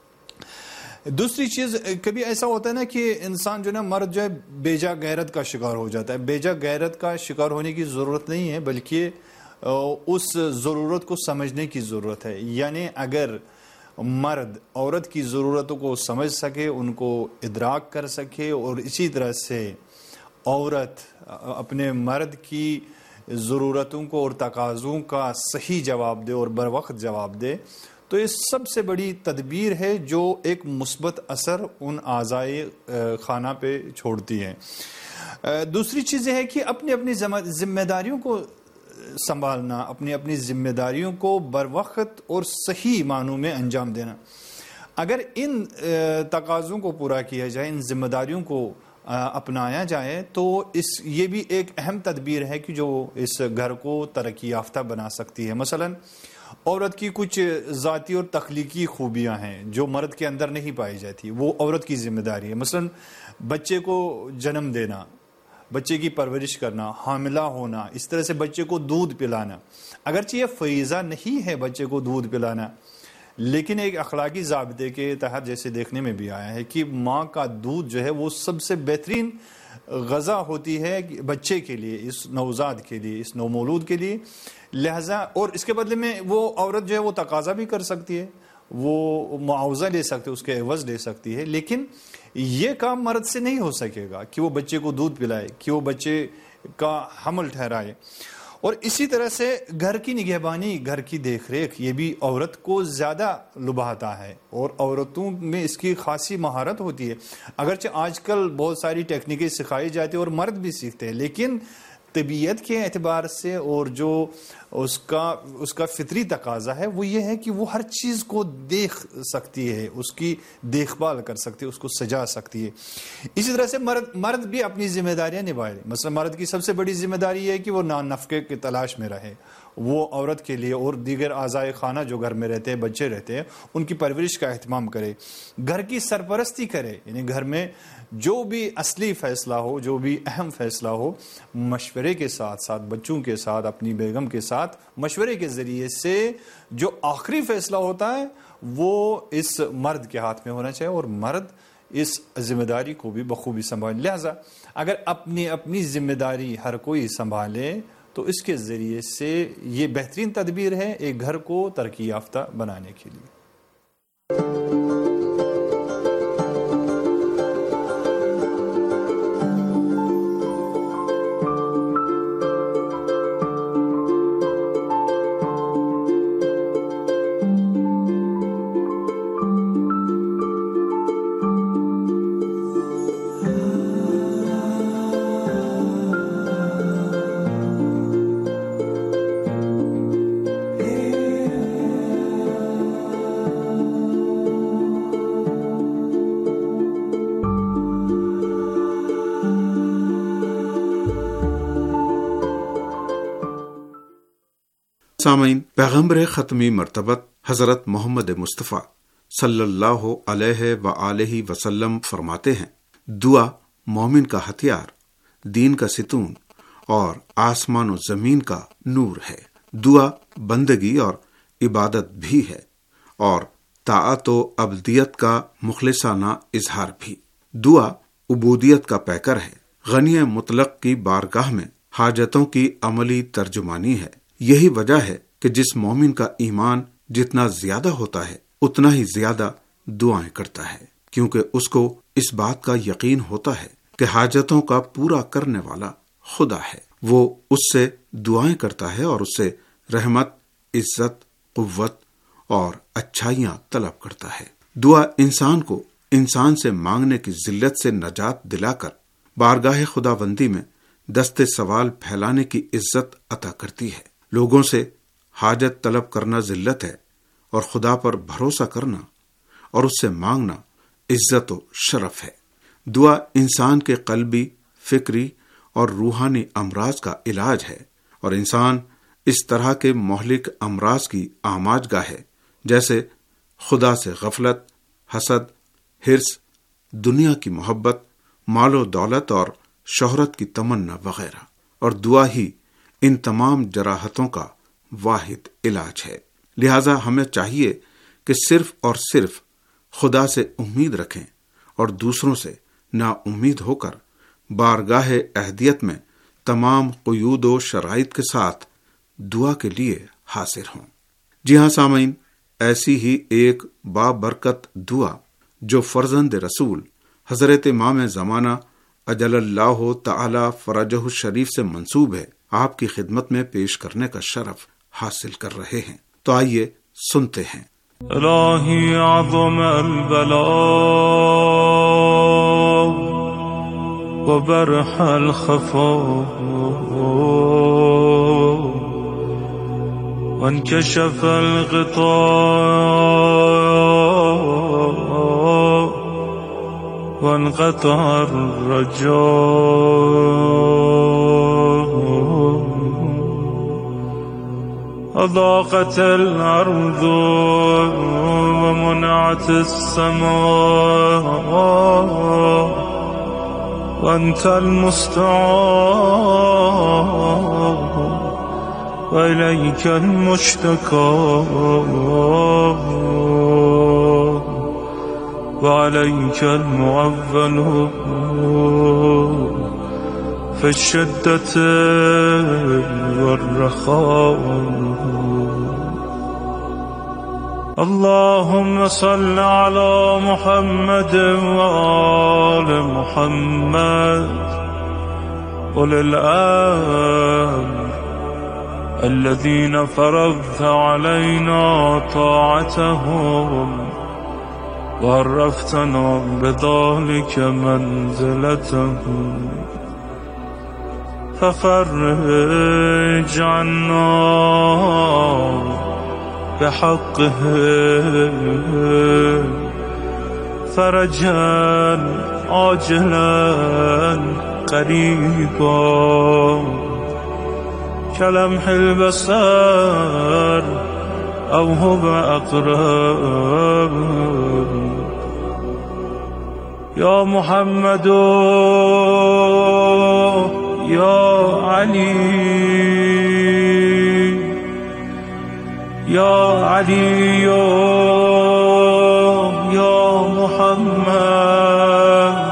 دوسری چیز، کبھی ایسا ہوتا ہے نا کہ انسان جو نا مرد جو ہے بیجا غیرت کا شکار ہو جاتا ہے. بیجا غیرت کا شکار ہونے کی ضرورت نہیں ہے، بلکہ اس ضرورت کو سمجھنے کی ضرورت ہے. یعنی اگر مرد عورت کی ضرورتوں کو سمجھ سکے، ان کو ادراک کر سکے، اور اسی طرح سے عورت اپنے مرد کی ضرورتوں کو اور تقاضوں کا صحیح جواب دے اور بر وقت جواب دے، تو یہ سب سے بڑی تدبیر ہے جو ایک مثبت اثر ان اعضائے خانہ پہ چھوڑتی ہے. دوسری چیز یہ ہے کہ اپنی اپنی ذمہ داریوں کو سنبھالنا، اپنی اپنی ذمہ داریوں کو بر وقت اور صحیح معنوں میں انجام دینا. اگر ان تقاضوں کو پورا کیا جائے، ان ذمہ داریوں کو اپنایا جائے، تو اس یہ بھی ایک اہم تدبیر ہے کہ جو اس گھر کو ترقی یافتہ بنا سکتی ہے. مثلا عورت کی کچھ ذاتی اور تخلیقی خوبیاں ہیں جو مرد کے اندر نہیں پائی جاتی، وہ عورت کی ذمہ داری ہے. مثلا بچے کو جنم دینا، بچے کی پرورش کرنا، حاملہ ہونا، اس طرح سے بچے کو دودھ پلانا. اگرچہ یہ فریضہ نہیں ہے بچے کو دودھ پلانا، لیکن ایک اخلاقی ضابطے کے تحت جیسے دیکھنے میں بھی آیا ہے کہ ماں کا دودھ جو ہے وہ سب سے بہترین غذا ہوتی ہے بچے کے لیے، اس نوزاد کے لیے، اس نومولود کے لیے. لہذا اور اس کے بدلے میں وہ عورت جو ہے وہ تقاضا بھی کر سکتی ہے، وہ معاوضہ لے سکتے، اس کے عوض لے سکتی ہے، لیکن یہ کام مرد سے نہیں ہو سکے گا کہ وہ بچے کو دودھ پلائے، کہ وہ بچے کا حمل ٹھہرائے. اور اسی طرح سے گھر کی نگہبانی، گھر کی دیکھ ریکھ، یہ بھی عورت کو زیادہ لبھاتا ہے اور عورتوں میں اس کی خاصی مہارت ہوتی ہے. اگرچہ آج کل بہت ساری ٹیکنیکیں سکھائی جاتی ہیں اور مرد بھی سیکھتے ہیں، لیکن طبیعت کے اعتبار سے اور جو اس کا اس کا فطری تقاضا ہے وہ یہ ہے کہ وہ ہر چیز کو دیکھ سکتی ہے، اس کی دیکھ بھال کر سکتی ہے، اس کو سجا سکتی ہے۔ اسی طرح سے مرد مرد بھی اپنی ذمہ داریاں نبھائے۔ مثلا مرد کی سب سے بڑی ذمہ داری یہ ہے کہ وہ نان نفقے کی تلاش میں رہے، وہ عورت کے لیے اور دیگر اعضائے خانہ جو گھر میں رہتے ہیں، بچے رہتے ہیں، ان کی پرورش کا اہتمام کرے، گھر کی سرپرستی کرے، یعنی گھر میں جو بھی اصلی فیصلہ ہو، جو بھی اہم فیصلہ ہو، مشورے کے ساتھ ساتھ بچوں کے ساتھ، اپنی بیگم کے ساتھ مشورے کے ذریعے سے جو آخری فیصلہ ہوتا ہے وہ اس مرد کے ہاتھ میں ہونا چاہیے، اور مرد اس ذمہ داری کو بھی بخوبی سنبھال۔ لہذا اگر اپنی اپنی ذمہ داری ہر کوئی سنبھالے تو اس کے ذریعے سے یہ بہترین تدبیر ہے ایک گھر کو ترقی یافتہ بنانے کے لیے۔ سامعین، پیغمبر ختمی مرتبت حضرت محمد مصطفیٰ صلی اللہ علیہ وآلہ وسلم فرماتے ہیں، دعا مومن کا ہتھیار، دین کا ستون اور آسمان و زمین کا نور ہے۔ دعا بندگی اور عبادت بھی ہے اور طاعت و عبدیت کا مخلصانہ اظہار بھی۔ دعا عبودیت کا پیکر ہے، غنی مطلق کی بارگاہ میں حاجتوں کی عملی ترجمانی ہے۔ یہی وجہ ہے کہ جس مومن کا ایمان جتنا زیادہ ہوتا ہے اتنا ہی زیادہ دعائیں کرتا ہے، کیونکہ اس کو اس بات کا یقین ہوتا ہے کہ حاجتوں کا پورا کرنے والا خدا ہے۔ وہ اس سے دعائیں کرتا ہے اور اس سے رحمت، عزت، قوت اور اچھائیاں طلب کرتا ہے۔ دعا انسان کو انسان سے مانگنے کی ذلت سے نجات دلا کر بارگاہ خداوندی میں دست سوال پھیلانے کی عزت عطا کرتی ہے۔ لوگوں سے حاجت طلب کرنا ذلت ہے اور خدا پر بھروسہ کرنا اور اس سے مانگنا عزت و شرف ہے۔ دعا انسان کے قلبی، فکری اور روحانی امراض کا علاج ہے، اور انسان اس طرح کے مہلک امراض کی آماج گاہ ہے جیسے خدا سے غفلت، حسد، حرص، دنیا کی محبت، مال و دولت اور شہرت کی تمنا وغیرہ، اور دعا ہی ان تمام جراحتوں کا واحد علاج ہے۔ لہذا ہمیں چاہیے کہ صرف اور صرف خدا سے امید رکھیں اور دوسروں سے نا امید ہو کر بارگاہ اہدیت میں تمام قیود و شرائط کے ساتھ دعا کے لیے حاضر ہوں۔ جی ہاں سامعین، ایسی ہی ایک بابرکت دعا جو فرزند رسول حضرت امام زمانہ اجل اللہ تعالی فرجہ الشریف سے منسوب ہے، آپ کی خدمت میں پیش کرنے کا شرف حاصل کر رہے ہیں۔ تو آئیے سنتے ہیں۔ الہی اعظم البلاء وبرح الخفاء وانكشف الغطاء وانقطع الرجاء أضاقت الأرض ومنعت السماء وأنت المستعان وإليك المشتكى وعليك المعول في الشدة والرخاء اللهم صل على محمد وآل محمد أولي الأمر الذين فرضت علينا طاعتهم وعرفتنا بذلك منزلتهم ففرج عنا بحقه فرجا عاجلا قريبا كلمح البصر أو هو أقرب يا محمد يا علي يا علي يا محمد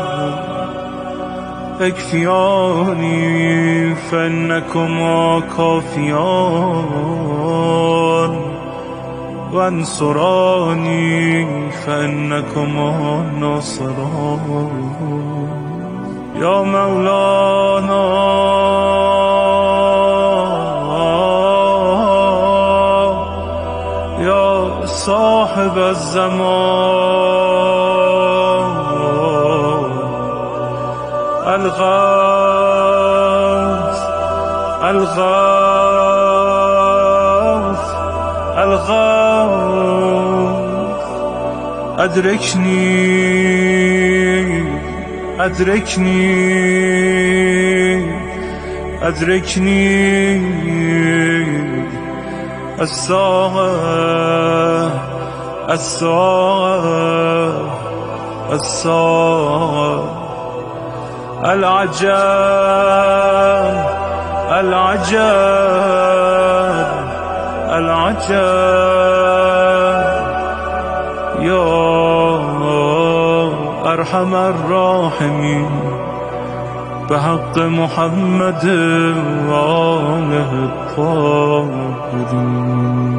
اكفياني فإنكما كافيان وانصراني فإنكما ناصران يا مولانا يا صاحب الزمان الغوث الغوث الغوث أدركني أدركني أدركني الساعة الساعة الساعة العجاب العجاب العجاب يا أرحم الراحمين بحق محمد وآله الطاهرين.